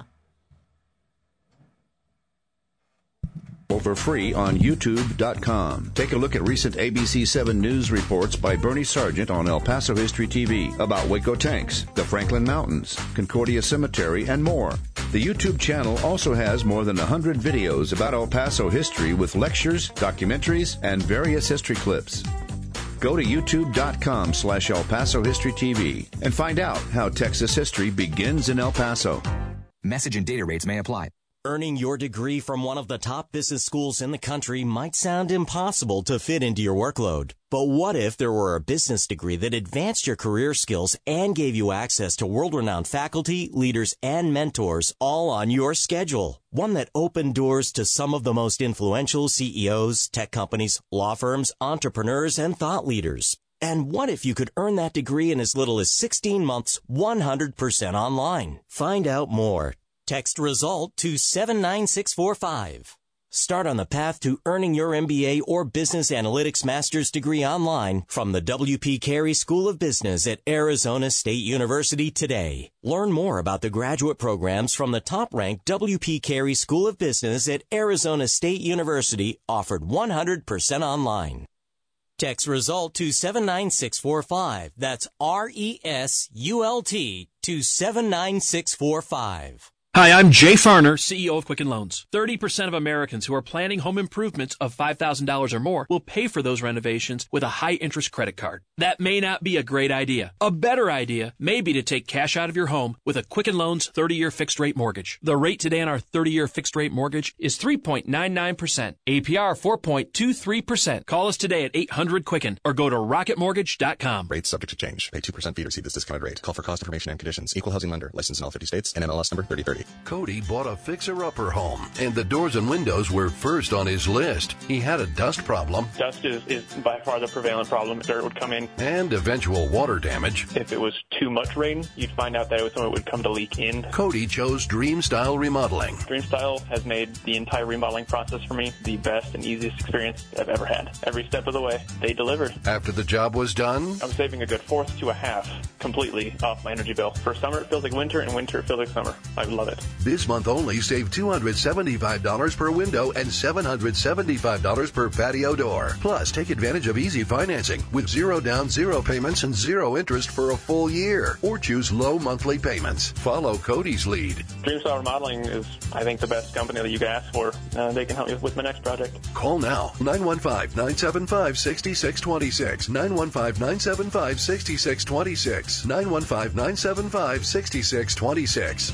For free on YouTube dot com. Take a look at recent A B C seven News reports by Bernie Sargent on El Paso History T V about Waco Tanks, the Franklin Mountains, Concordia Cemetery, and more. The YouTube channel also has more than one hundred videos about El Paso history with lectures, documentaries, and various history clips. Go to YouTube.com slash El Paso History TV and find out how Texas history begins in El Paso. Message and data rates may apply. Earning your degree from one of the top business schools in the country might sound impossible to fit into your workload. But what if there were a business degree that advanced your career skills and gave you access to world-renowned faculty, leaders, and mentors all on your schedule? One that opened doors to some of the most influential C E Os, tech companies, law firms, entrepreneurs, and thought leaders. And what if you could earn that degree in as little as sixteen months, one hundred percent online? Find out more. Text RESULT to seven nine six four five. Start on the path to earning your M B A or Business Analytics Master's degree online from the W P Carey School of Business at Arizona State University today. Learn more about the graduate programs from the top-ranked W P Carey School of Business at Arizona State University, offered one hundred percent online. Text RESULT to seven nine six four five. That's R E S U L T to seven nine six four five. Hi, I'm Jay Farner, C E O of Quicken Loans. thirty percent of Americans who are planning home improvements of five thousand dollars or more will pay for those renovations with a high-interest credit card. That may not be a great idea. A better idea may be to take cash out of your home with a Quicken Loans thirty-year fixed-rate mortgage. The rate today on our thirty-year fixed-rate mortgage is three point nine nine percent. A P R four point two three percent. Call us today at eight hundred Quicken or go to rocket mortgage dot com. Rates subject to change. Pay two percent fee to receive this discounted rate. Call for cost information and conditions. Equal housing lender. Licensed in all fifty states. N M L S number thirty thirty. Cody bought a fixer-upper home, and the doors and windows were first on his list. He had a dust problem. Dust is, is by far the prevalent problem. Dirt would come in. And eventual water damage. If it was too much rain, you'd find out that it was something that would come to leak in. Cody chose Dream Style Remodeling. Dream Style has made the entire remodeling process for me the best and easiest experience I've ever had. Every step of the way, they delivered. After the job was done, I'm saving a good fourth to a half completely off my energy bill. For summer, it feels like winter, and winter, it feels like summer. I love it. This month only, save two hundred seventy-five dollars per window and seven hundred seventy-five dollars per patio door. Plus, take advantage of easy financing with zero down, zero payments, and zero interest for a full year. Or choose low monthly payments. Follow Cody's lead. Dream Style Remodeling is, I think, the best company that you can ask for. Uh, they can help you with my next project. Call now. nine one five, nine seven five, six six two six. nine one five, nine seven five, six six two six. nine one five, nine seven five, six six two six.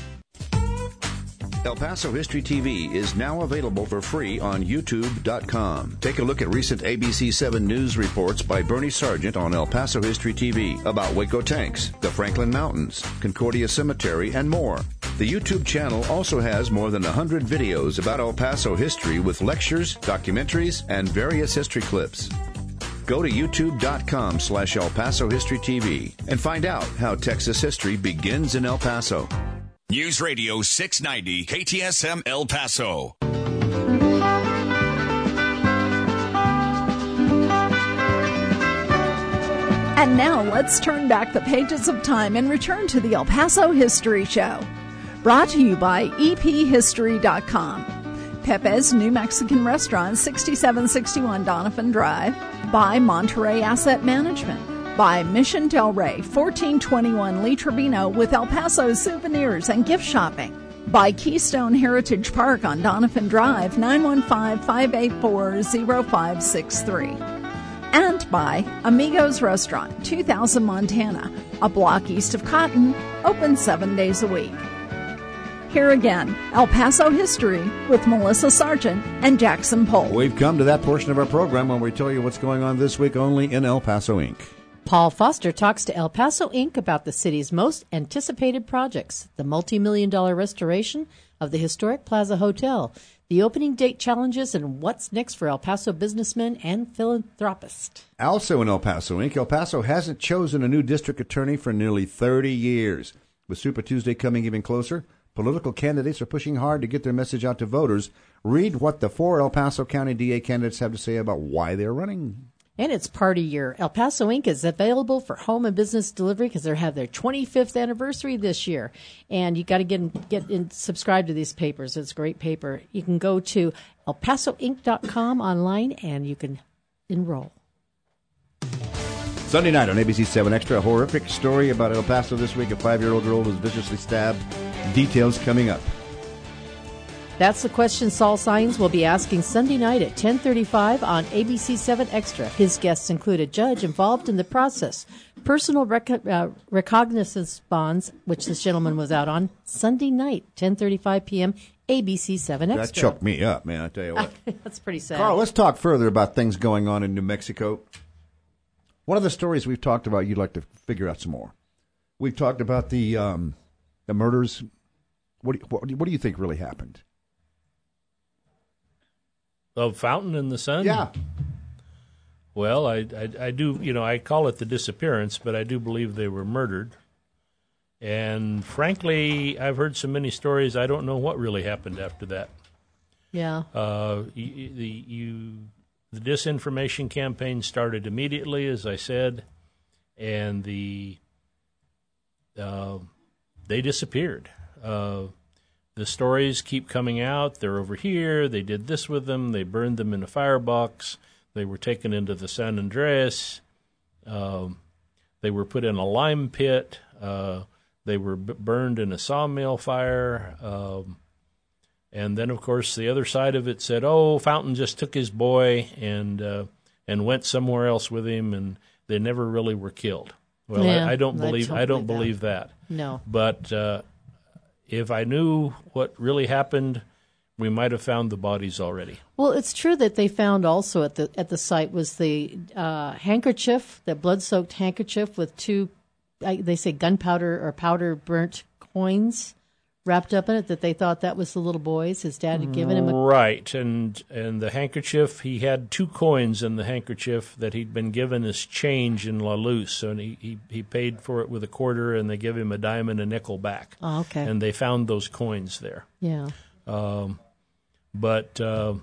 El Paso History T V is now available for free on YouTube dot com. Take a look at recent A B C seven News reports by Bernie Sargent on El Paso History T V about Waco Tanks, the Franklin Mountains, Concordia Cemetery, and more. The YouTube channel also has more than one hundred videos about El Paso history with lectures, documentaries, and various history clips. Go to YouTube.com slash El Paso History TV and find out how Texas history begins in El Paso. News Radio six ninety K T S M El Paso. And now let's turn back the pages of time and return to the El Paso History Show. Brought to you by E P history dot com. Pepe's New Mexican Restaurant, sixty-seven sixty-one Donovan Drive. By Monterey Asset Management. By Mission Del Rey, fourteen twenty-one Lee Trevino, with El Paso souvenirs and gift shopping. By Keystone Heritage Park on Donovan Drive, nine one five, five eight four, zero five six three. And by Amigos Restaurant, two thousand Montana, a block east of Cotton, open seven days a week. Here again, El Paso History with Melissa Sargent and Jackson Polk. We've come to that portion of our program when we tell you what's going on this week only in El Paso Incorporated. Paul Foster talks to El Paso Incorporated about the city's most anticipated projects, the multi-million dollar restoration of the historic Plaza Hotel, the opening date challenges, and what's next for El Paso businessmen and philanthropists. Also in El Paso, Incorporated, El Paso hasn't chosen a new district attorney for nearly thirty years. With Super Tuesday coming even closer, political candidates are pushing hard to get their message out to voters. Read what the four El Paso County D A candidates have to say about why they're running. And it's party year. El Paso Incorporated is available for home and business delivery because they have their twenty-fifth anniversary this year. And you got to get in, get in, subscribe to these papers. It's a great paper. You can go to el paso inc dot com online and you can enroll. Sunday night on A B C seven Extra, a horrific story about El Paso this week. A five-year-old girl was viciously stabbed. Details coming up. That's the question Saul Sines will be asking Sunday night at ten thirty-five on A B C seven Extra. His guests include a judge involved in the process, personal rec- uh, recognizance bonds, which this gentleman was out on, Sunday night, ten thirty-five p.m., A B C seven Extra. That choked me up, man, I tell you what. That's pretty sad. Carl, let's talk further about things going on in New Mexico. One of the stories we've talked about, you'd like to figure out some more. We've talked about the um, the murders. What do, you, what, do you, what do you think really happened? Of Fountain and the Son? Yeah. Well, I, I, I do, you know, I call it the disappearance, but I do believe they were murdered. And frankly, I've heard so many stories, I don't know what really happened after that. Yeah. Uh, you, the, you, the disinformation campaign started immediately, as I said, and the uh, they disappeared. Uh The stories keep coming out. They're over here. They did this with them. They burned them in a firebox. They were taken into the San Andres. Um, they were put in a lime pit. Uh, they were b- burned in a sawmill fire. Um, and then, of course, the other side of it said, "Oh, Fountain just took his boy and uh, and went somewhere else with him, and they never really were killed." Well, yeah, I, I don't believe I, I don't that. believe that. No, but. Uh, If I knew what really happened, we might have found the bodies already. Well, it's true that they found also at the at the site was the uh, handkerchief, the blood-soaked handkerchief with two, I, they say gunpowder or powder burnt coins wrapped up in it, that they thought that was the little boy's. His dad had given him a... Right, and and the handkerchief, he had two coins in the handkerchief that he'd been given as change in La Luz, and he, he, he paid for it with a quarter, and they give him a dime and a nickel back. Oh, okay. And they found those coins there. Yeah. Um, but uh,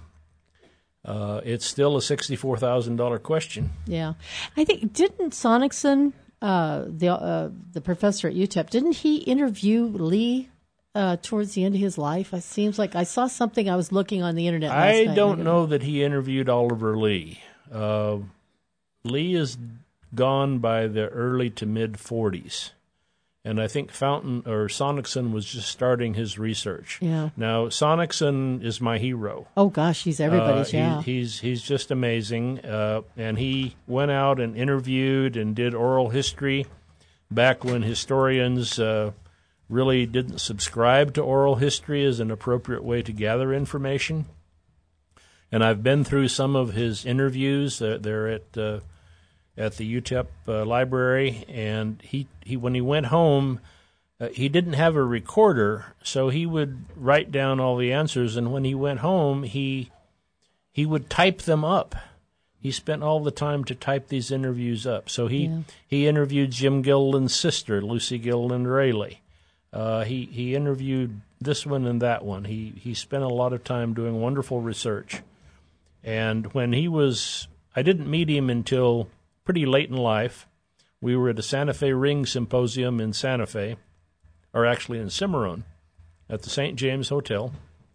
uh, it's still a sixty-four thousand dollars question. Yeah. I think, didn't Sonicson, uh, the, uh, the professor at U T E P, didn't he interview Lee Uh, towards the end of his life? It seems like I saw something. I was looking on the internet last I night. don't know that he interviewed Oliver Lee. Uh, Lee is gone by the early to mid forties, and I think Fountain or Sonicson was just starting his research. Yeah. Now Sonicson is my hero. Oh gosh, he's everybody's. Uh, he, yeah. He's he's just amazing, uh, and he went out and interviewed and did oral history back when historians Uh, really didn't subscribe to oral history as an appropriate way to gather information. And I've been through some of his interviews. Uh, they're at uh, at the U T E P uh, library, and he, he when he went home, uh, he didn't have a recorder, so he would write down all the answers. And when he went home, he he would type them up. He spent all the time to type these interviews up. So he yeah. he interviewed Jim Gilliland's sister, Lucy Gilliland Rayleigh. Uh, he, he interviewed this one and that one. He he spent a lot of time doing wonderful research. And when he was, I didn't meet him until pretty late in life. We were at a Santa Fe Ring Symposium in Santa Fe, or actually in Cimarron, at the Saint James Hotel.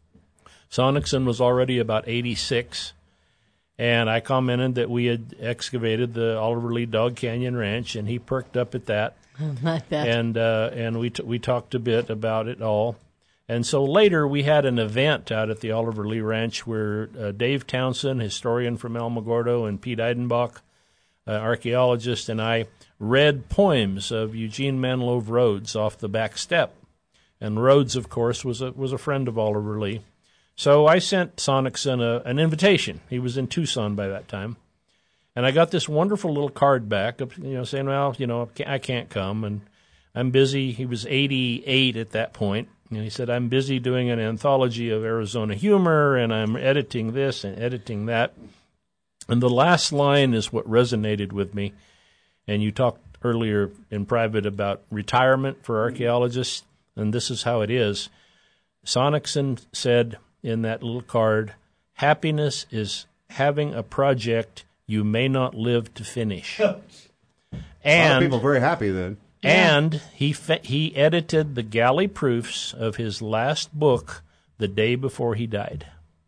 Sonicson was already about eighty-six, and I commented that we had excavated the Oliver Lee Dog Canyon Ranch, and he perked up at that. Like that. And uh, and we t- we talked a bit about it all. And so later we had an event out at the Oliver Lee Ranch where uh, Dave Townsend, historian from Alamogordo, and Pete Eidenbach, uh, archaeologist, and I read poems of Eugene Manlove Rhodes off the back step. And Rhodes, of course, was a, was a friend of Oliver Lee. So I sent Sonicson a, an invitation. He was in Tucson by that time. And I got this wonderful little card back, you know, saying, well, you know, I can't come, and I'm busy. He was eighty-eight at that point, And he said, I'm busy doing an anthology of Arizona humor, and I'm editing this and editing that. And the last line is what resonated with me. And you talked earlier in private about retirement for archaeologists, and this is how it is. Sonicson said in that little card, happiness is having a project you may not live to finish. And a lot of people are very happy then. And he fe- he edited the galley proofs of his last book the day before he died.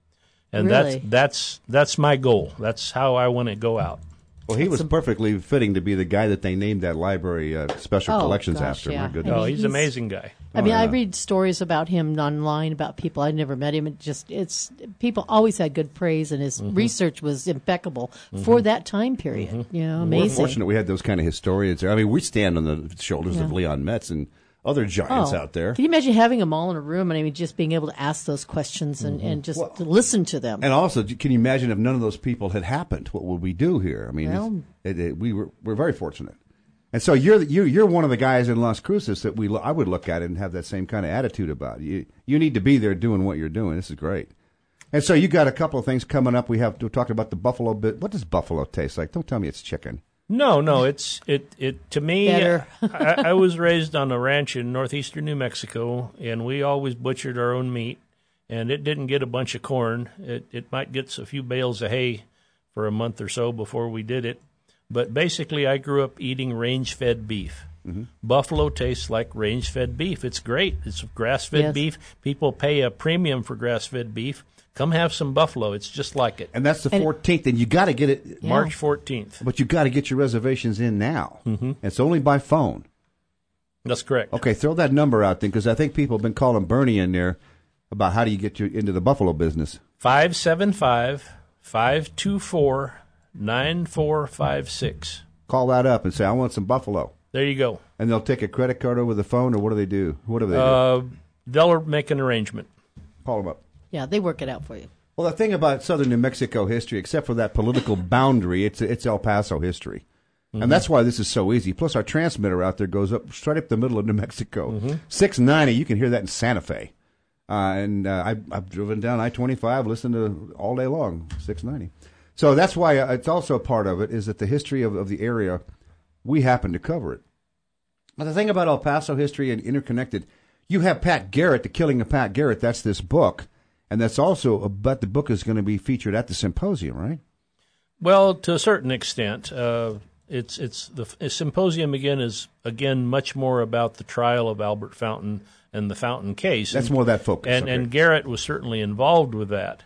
And Really? that's that's that's my goal. That's how I want to go out. Well, he was perfectly fitting to be the guy that they named that library uh, special Oh, collections gosh, after. yeah. My goodness. Oh, mean, he's an amazing guy. I mean, Oh, I yeah. read stories about him online about people I'd never met him. It just it's people always had good praise, and his Mhm. research was impeccable for that time period. You know, We're amazing. fortunate we had those kind of historians there. I mean, we stand on the shoulders of Yeah. Leon Metz and other giants Oh, out there. Can you imagine having them all in a room and I mean, just being able to ask those questions and, and just to listen to them? And also, can you imagine if none of those people had happened? What would we do here? I mean, it's- Well- it, it, we were we're very fortunate. And so you're the- you you're one of the guys in Las Cruces that we lo- I would look at and have that same kind of attitude about you. You need to be there doing what you're doing. This is great. And so you got a couple of things coming up. We have to talk about the buffalo bit. What does buffalo taste like? Don't tell me it's chicken. No, no, it's it it to me. Better. I, I was raised on a ranch in northeastern New Mexico, and we always butchered our own meat. And it didn't get a bunch of corn. It it might get a few bales of hay for a month or so before we did it. But basically, I grew up eating range-fed beef. Mm-hmm. Buffalo tastes like range-fed beef. It's great. It's grass-fed Yes. beef. People pay a premium for grass-fed beef. Come have some buffalo. It's just like it. And that's the And- fourteenth, and you got to get it. Yeah. March fourteenth. But you got to get your reservations in now. Mm-hmm. It's only by phone. That's correct. Okay, throw that number out then, because I think people have been calling Bernie in there about how do you get you into the buffalo business. five seven five, five two four, nine four five six. Call that up and say, I want some buffalo. There you go. And they'll take a credit card over the phone, or what do they do? What do they do? Uh, they'll make an arrangement. Call them up. Yeah, they work it out for you. Well, the thing about southern New Mexico history, except for that political boundary, it's it's El Paso history. Mm-hmm. And that's why this is so easy. Plus, our transmitter out there goes up straight up the middle of New Mexico. Mm-hmm. six ninety, you can hear that in Santa Fe. Uh, and uh, I, I've driven down I twenty-five, listened to all day long, six ninety. So that's why uh, it's also a part of it, is that the history of, of the area, we happen to cover it. But the thing about El Paso history and interconnected, you have Pat Garrett, The Killing of Pat Garrett, that's this book. And that's also, but the book is going to be featured at the symposium, right? Well, to a certain extent, uh, it's it's the, the symposium again is again much more about the trial of Albert Fountain and the Fountain case. That's and, more that focus. And okay. and Garrett was certainly involved with that.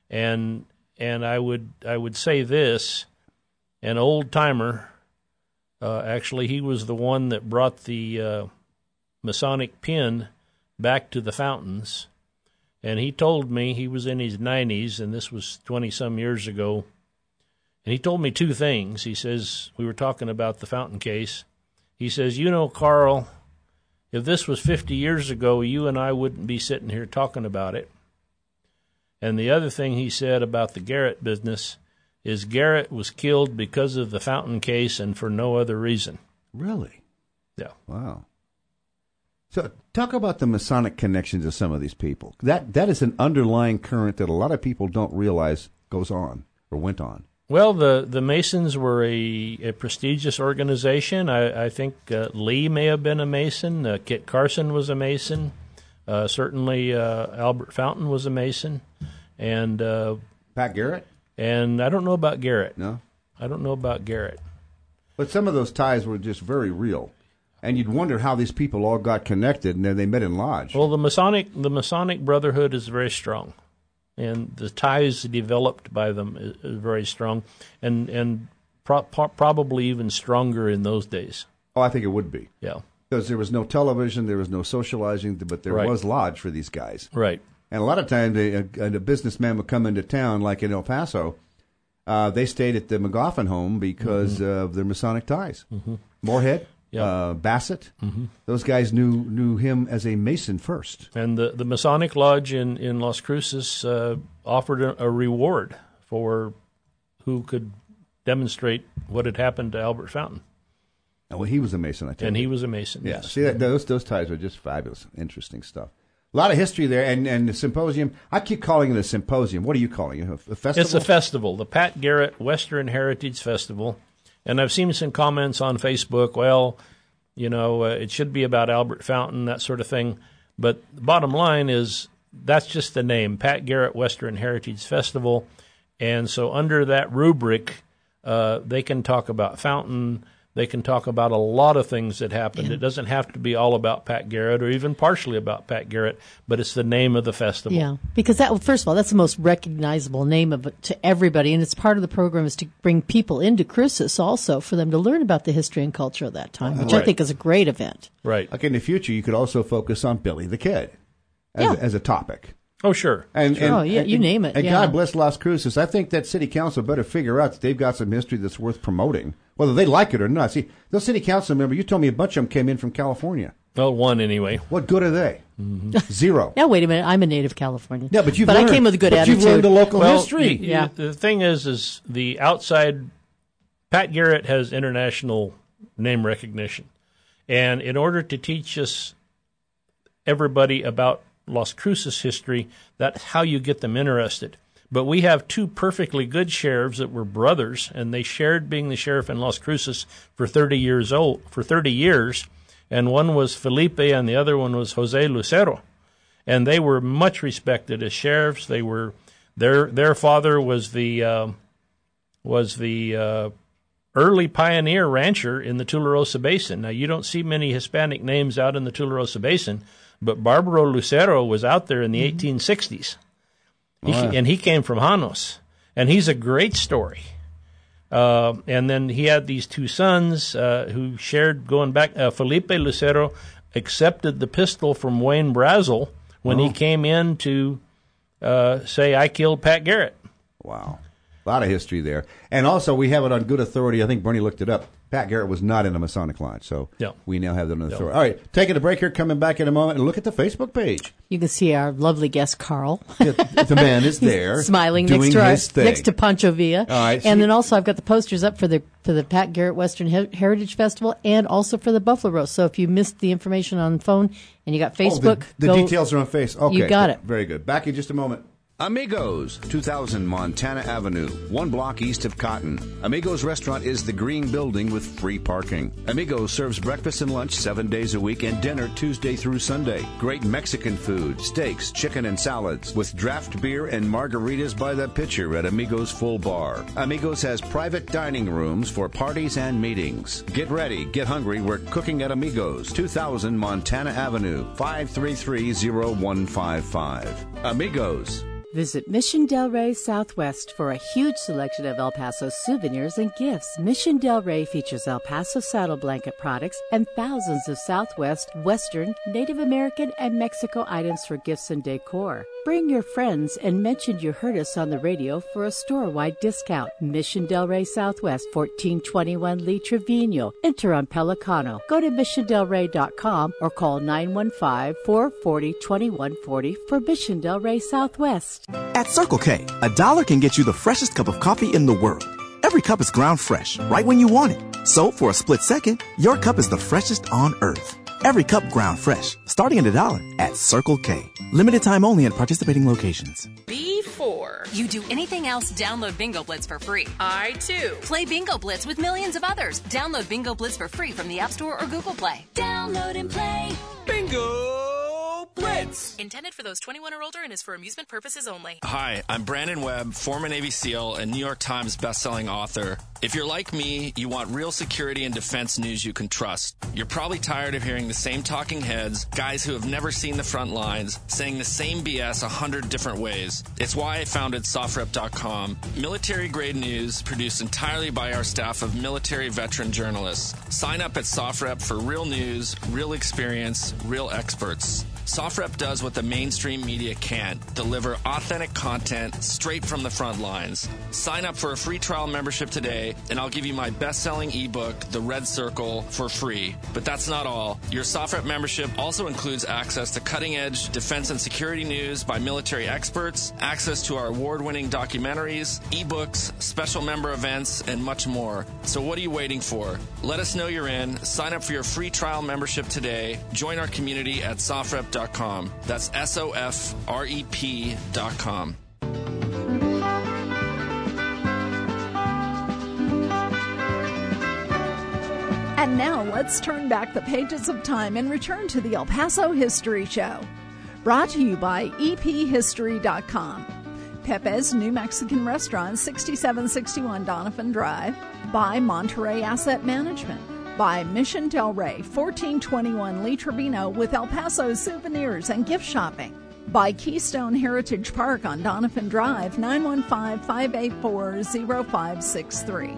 And and I would I would say this, an old timer. Uh, actually, he was the one that brought the uh, Masonic pin back to the Fountains. And he told me, he was in his nineties, and this was twenty-some years ago, and he told me two things. He says, we were talking about the Fountain case. He says, you know, Carl, if this was fifty years ago, you and I wouldn't be sitting here talking about it. And the other thing he said about the Garrett business is Garrett was killed because of the Fountain case and for no other reason. Really? Yeah. Wow. So talk about the Masonic connections of some of these people. That That is an underlying current that a lot of people don't realize goes on or went on. Well, the, the Masons were a, a prestigious organization. I, I think uh, Lee may have been a Mason. Uh, Kit Carson was a Mason. Uh, certainly uh, Albert Fountain was a Mason. And uh, Pat Garrett? And I don't know about Garrett. No? I don't know about Garrett. But some of those ties were just very real. And you'd wonder how these people all got connected, and then they met in lodge. Well, the Masonic the Masonic Brotherhood is very strong, and the ties developed by them is, is very strong, and and pro- pro- probably even stronger in those days. Oh, I think it would be. Yeah, because there was no television, there was no socializing, but there right. was lodge for these guys. Right. And a lot of times, they, a, a businessman would come into town, like in El Paso. Uh, they stayed at the McGoffin home because mm-hmm. of their Masonic ties. Mm-hmm. Moorhead. Yep. Uh, Bassett, mm-hmm. those guys knew knew him as a Mason first. And the, the Masonic Lodge in, in Las Cruces uh, offered a, a reward for who could demonstrate what had happened to Albert Fountain. Oh, well, he was a Mason, I think. And he was a Mason, yeah. yes. See, that, those those ties are just fabulous, interesting stuff. A lot of history there, and, and the symposium. I keep calling it a symposium. What are you calling it? A festival? It's a festival, the Pat Garrett Western Heritage Festival. And I've seen some comments on Facebook, well, you know, uh, it should be about Albert Fountain, that sort of thing. But the bottom line is that's just the name, Pat Garrett Western Heritage Festival. And so under that rubric, uh, they can talk about Fountain. They can talk about a lot of things that happened. Yeah. It doesn't have to be all about Pat Garrett or even partially about Pat Garrett, but it's the name of the festival. Yeah, because that, first of all, that's the most recognizable name of it to everybody, and it's part of the program is to bring people into Cruces also for them to learn about the history and culture of that time, which right. I think is a great event. Right. Like in the future, you could also focus on Billy the Kid as, yeah. a, as a topic. Oh, sure. And, sure. and, oh, yeah, and, you name it. And yeah. God bless Las Cruces. I think that city council better figure out that they've got some history that's worth promoting, whether they like it or not. See, those city council members, you told me a bunch of them came in from California. Well, one anyway. What good are they? Mm-hmm. Zero. Now, wait a minute. I'm a native Californian. Yeah, but you've but learned, I came with a good but attitude. You've learned the local well, history. You, yeah. The thing is, is the outside, Pat Garrett has international name recognition. And in order to teach us, everybody about Las Cruces history, that's how you get them interested. But we have two perfectly good sheriffs that were brothers, and they shared being the sheriff in Las Cruces for thirty years old, for thirty years, and one was Felipe and the other one was Jose Lucero. And they were much respected as sheriffs. They were their their father was the uh, was the uh, early pioneer rancher in the Tularosa Basin. Now, you don't see many Hispanic names out in the Tularosa Basin, but Barbaro Lucero was out there in the mm-hmm. eighteen sixties, he, wow. and he came from Janos, and he's a great story. Uh, and then he had these two sons uh, who shared going back. Uh, Felipe Lucero accepted the pistol from Wayne Brazel when oh. he came in to uh, say, I killed Pat Garrett. Wow. A lot of history there. And also, we have it on good authority. I think Bernie looked it up. Pat Garrett was not in a Masonic lodge, so yeah. we now have that on authority. Yeah. All right, taking a break here, coming back in a moment, and look at the Facebook page. You can see our lovely guest, Carl. Yeah, the man is there. Smiling doing next to, our, his thing. next to Pancho Villa. All right, and so then also I've got the posters up for the for the Pat Garrett Western Her- Heritage Festival and also for the Buffalo Roast. So if you missed the information on the phone and you got Facebook. Oh, the the go, details are on face. Okay, you got it. Very good. Back in just a moment. Amigos, two thousand Montana Avenue, one block east of Cotton. Amigos Restaurant is the green building with free parking. Amigos serves breakfast and lunch seven days a week and dinner Tuesday through Sunday. Great Mexican food, steaks, chicken, and salads with draft beer and margaritas by the pitcher at Amigos Full Bar. Amigos has private dining rooms for parties and meetings. Get ready, get hungry, we're cooking at Amigos, two thousand Montana Avenue, five three three zero one five five. Amigos. Visit Mission Del Rey Southwest for a huge selection of El Paso souvenirs and gifts. Mission Del Rey features El Paso saddle blanket products and thousands of Southwest, Western, Native American, and Mexico items for gifts and decor. Bring your friends and mention you heard us on the radio for a store-wide discount. Mission Del Rey Southwest, fourteen twenty-one Lee Trevino. Enter on Pelicano. Go to mission del rey dot com or call nine one five, four four zero, two one four zero for Mission Del Rey Southwest. At Circle K, a dollar can get you the freshest cup of coffee in the world. Every cup is ground fresh, right when you want it. So for a split second, your cup is the freshest on earth. Every cup ground fresh, starting at a dollar at Circle K. Limited time only at participating locations. Before you do anything else, download Bingo Blitz for free. I, too. Play Bingo Blitz with millions of others. Download Bingo Blitz for free from the App Store or Google Play. Download and play. Bingo Blitz. Intended for those twenty-one or older and is for amusement purposes only. Hi, I'm Brandon Webb, former Navy SEAL and New York Times bestselling author. If you're like me, you want real security and defense news you can trust. You're probably tired of hearing the same talking heads, guys who have never seen the front lines, saying the same B S a hundred different ways. It's why I founded SOFREP dot com. Military-grade news produced entirely by our staff of military veteran journalists. Sign up at SOFREP for real news, real experience, real experts. SOFREP does what the mainstream media can't, deliver authentic content straight from the front lines. Sign up for a free trial membership today, and I'll give you my best-selling ebook, The Red Circle, for free. But that's not all. Your SOFREP membership also includes access to cutting-edge defense and security news by military experts, access to our award-winning documentaries, ebooks, special member events, and much more. So what are you waiting for? Let us know you're in. Sign up for your free trial membership today. Join our community at SOFREP dot com. dot com. That's S O F R E P dot com. And now let's turn back the pages of time and return to the El Paso History Show. Brought to you by E P history dot com. Pepe's New Mexican Restaurant, sixty-seven sixty-one Donovan Drive. By Monterey Asset Management. By Mission Del Rey, fourteen twenty-one Lee Trevino with El Paso souvenirs and gift shopping. By Keystone Heritage Park on Donovan Drive, nine one five, five eight four, zero five six three.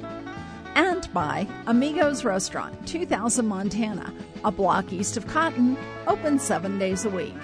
And by Amigos Restaurant, two thousand Montana, a block east of Cotton, open seven days a week.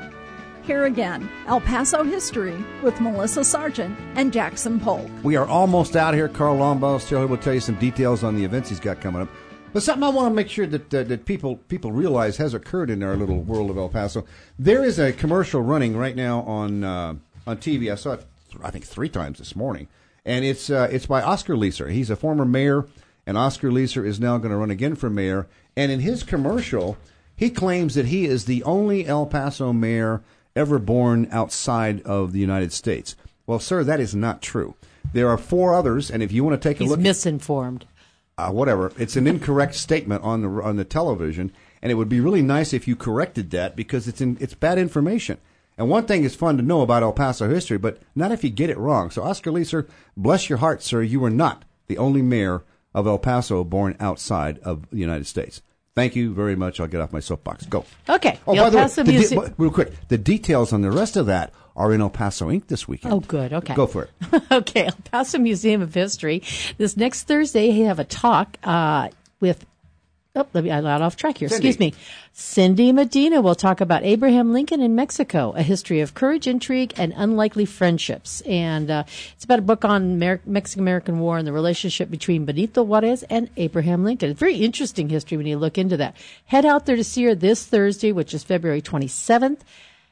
Here again, El Paso History with Melissa Sargent and Jackson Polk. We are almost out here. Carl Lombaugh still here will tell you some details on the events he's got coming up. But something I want to make sure that uh, that people people realize has occurred in our little world of El Paso. There is a commercial running right now on uh, on T V. I saw it, th- I think, three times this morning. And it's uh, it's by Oscar Leeser. He's a former mayor, and Oscar Leeser is now going to run again for mayor. And in his commercial, he claims that he is the only El Paso mayor ever born outside of the United States. Well, sir, that is not true. There are four others, and if you want to take a He's look... He's misinformed. Uh, whatever. It's an incorrect statement on the on the television, and it would be really nice if you corrected that because it's in, it's bad information. And one thing is fun to know about El Paso history, but not if you get it wrong. So, Oscar Leeser, bless your heart, sir, you are not the only mayor of El Paso born outside of the United States. Thank you very much. I'll get off my soapbox. Go. Okay. Oh, El by the Paso way, the Museum. de- real quick, the details on the rest of that are in El Paso Incorporated this weekend. Oh, good. Okay. Go for it. Okay. El Paso Museum of History. This next Thursday, they have a talk uh, with. Oh, let me, I got off track here. Cindy. Excuse me. Cindy Medina will talk about Abraham Lincoln in Mexico, a history of courage, intrigue, and unlikely friendships. And uh, it's about a book on Mer- Mexican-American War and the relationship between Benito Juarez and Abraham Lincoln. It's very interesting history when you look into that. Head out there to see her this Thursday, which is February twenty-seventh.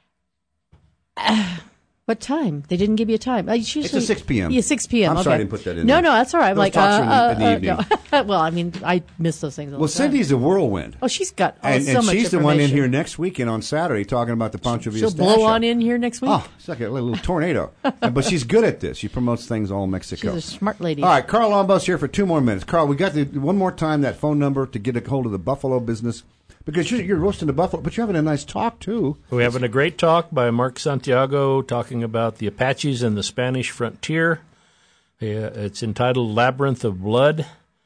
Uh, What time? They didn't give you a time. Uh, usually, it's a six p.m. Yeah, six p.m. I'm okay. sorry I didn't put that in No, there. no, that's all right. I'm Those like, uh, talks are in the- uh, in the uh, evening. no. Well, I mean, I miss those things all Well, the time. Cindy's a whirlwind. Oh, she's got oh, and, so and much she's the one in information. here next weekend on Saturday talking about the Pancho Villa She'll Stash blow Shop. on in here next week. Oh, it's like a little tornado. And- but she's good at this. She promotes things all Mexico. She's a smart lady. All right, Carl Lombaugh's here for two more minutes. Carl, we got the, one more time that phone number to get a hold of the Buffalo business. Because you're, you're roasting the buffalo, but you're having a nice talk, too. We're having a great talk by Mark Santiago talking about the Apaches and the Spanish frontier. Uh, it's entitled Labyrinth of Blood,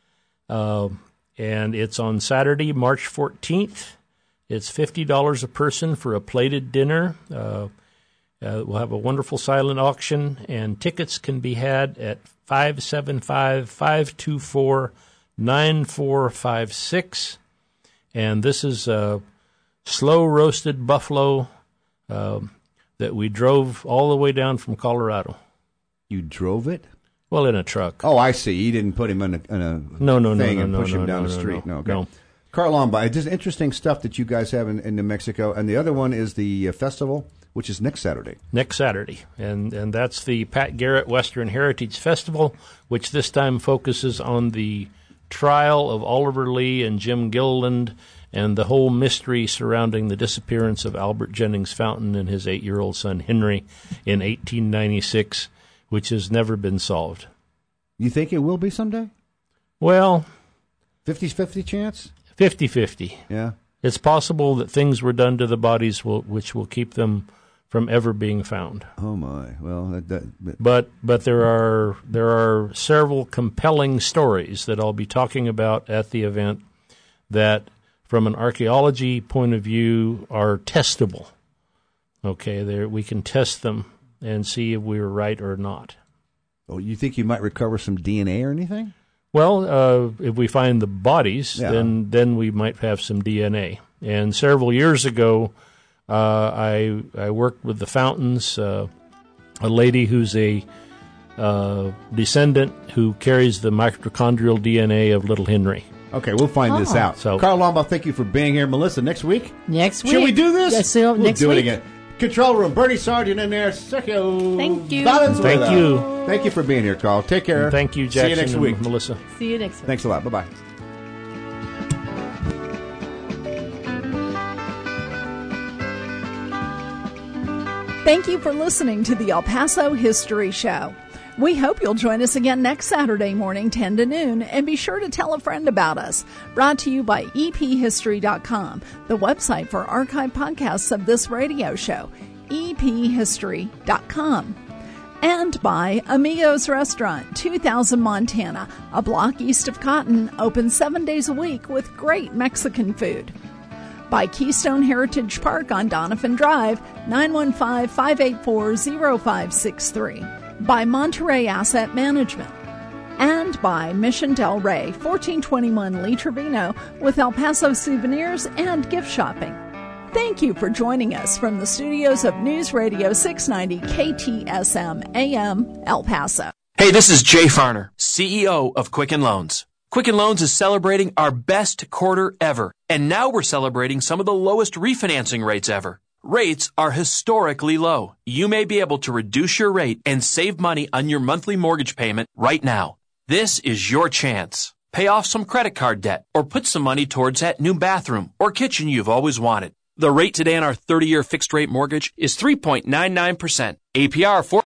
uh, and it's on Saturday, March fourteenth. It's fifty dollars a person for a plated dinner. Uh, uh, we'll have a wonderful silent auction, and tickets can be had at five seven five, five two four, nine four five six. And this is a slow-roasted buffalo uh, that we drove all the way down from Colorado. You drove it? Well, in a truck. Oh, I see. You didn't put him in a, in a no, no, thing no, no, and no, push no, him down no, the no, street. no, No, okay. no. Carl Lombard, just interesting stuff that you guys have in, in New Mexico. And the other one is the uh, festival, which is next Saturday. Next Saturday. And and that's the Pat Garrett Western Heritage Festival, which this time focuses on the trial of Oliver Lee and Jim Gilliland and the whole mystery surrounding the disappearance of Albert Jennings Fountain and his eight-year-old son Henry in eighteen ninety-six, which has never been solved. You think it will be someday? Well, fifty-fifty chance? fifty-fifty. Yeah. It's possible that things were done to the bodies will, which will keep them from ever being found. Oh my! Well, that, that, that. but but there are there are several compelling stories that I'll be talking about at the event that, from an archaeology point of view, are testable. Okay, there we can test them and see if we were right or not. Oh, you think you might recover some D N A or anything? Well, uh, if we find the bodies, Yeah. then then we might have some D N A. And several years ago, uh, I I worked with the Fountains, uh, a lady who's a uh, descendant who carries the mitochondrial D N A of little Henry. Okay, we'll find this Oh. out. So- Carl Lombard, thank you for being here. Melissa, next week? Next week. Should we do this? Yes, so we'll next do week. it again. Control room, Bernie Sargent in there. Sergio Thank you. Valenzuela. Thank you. Thank you for being here, Carl. Take care. And thank you, See you Jackson next and week. Melissa. See you next week. Thanks a lot. Bye-bye. Thank you for listening to the El Paso History Show. We hope you'll join us again next Saturday morning, ten to noon, and be sure to tell a friend about us. Brought to you by e p history dot com, the website for archive podcasts of this radio show, e p history dot com. And by Amigos Restaurant, two thousand Montana, a block east of Cotton, open seven days a week with great Mexican food. By Keystone Heritage Park on Donovan Drive, nine one five, five eight four, zero five six three. By Monterey Asset Management. And by Mission Del Rey, fourteen twenty-one Lee Trevino, with El Paso souvenirs and gift shopping. Thank you for joining us from the studios of News Radio six ninety K T S M A M El Paso. Hey, this is Jay Farner, C E O of Quicken Loans. Quicken Loans is celebrating our best quarter ever, and now we're celebrating some of the lowest refinancing rates ever. Rates are historically low. You may be able to reduce your rate and save money on your monthly mortgage payment right now. This is your chance. Pay off some credit card debt or put some money towards that new bathroom or kitchen you've always wanted. The rate today on our thirty-year fixed-rate mortgage is three point nine nine percent. A P R four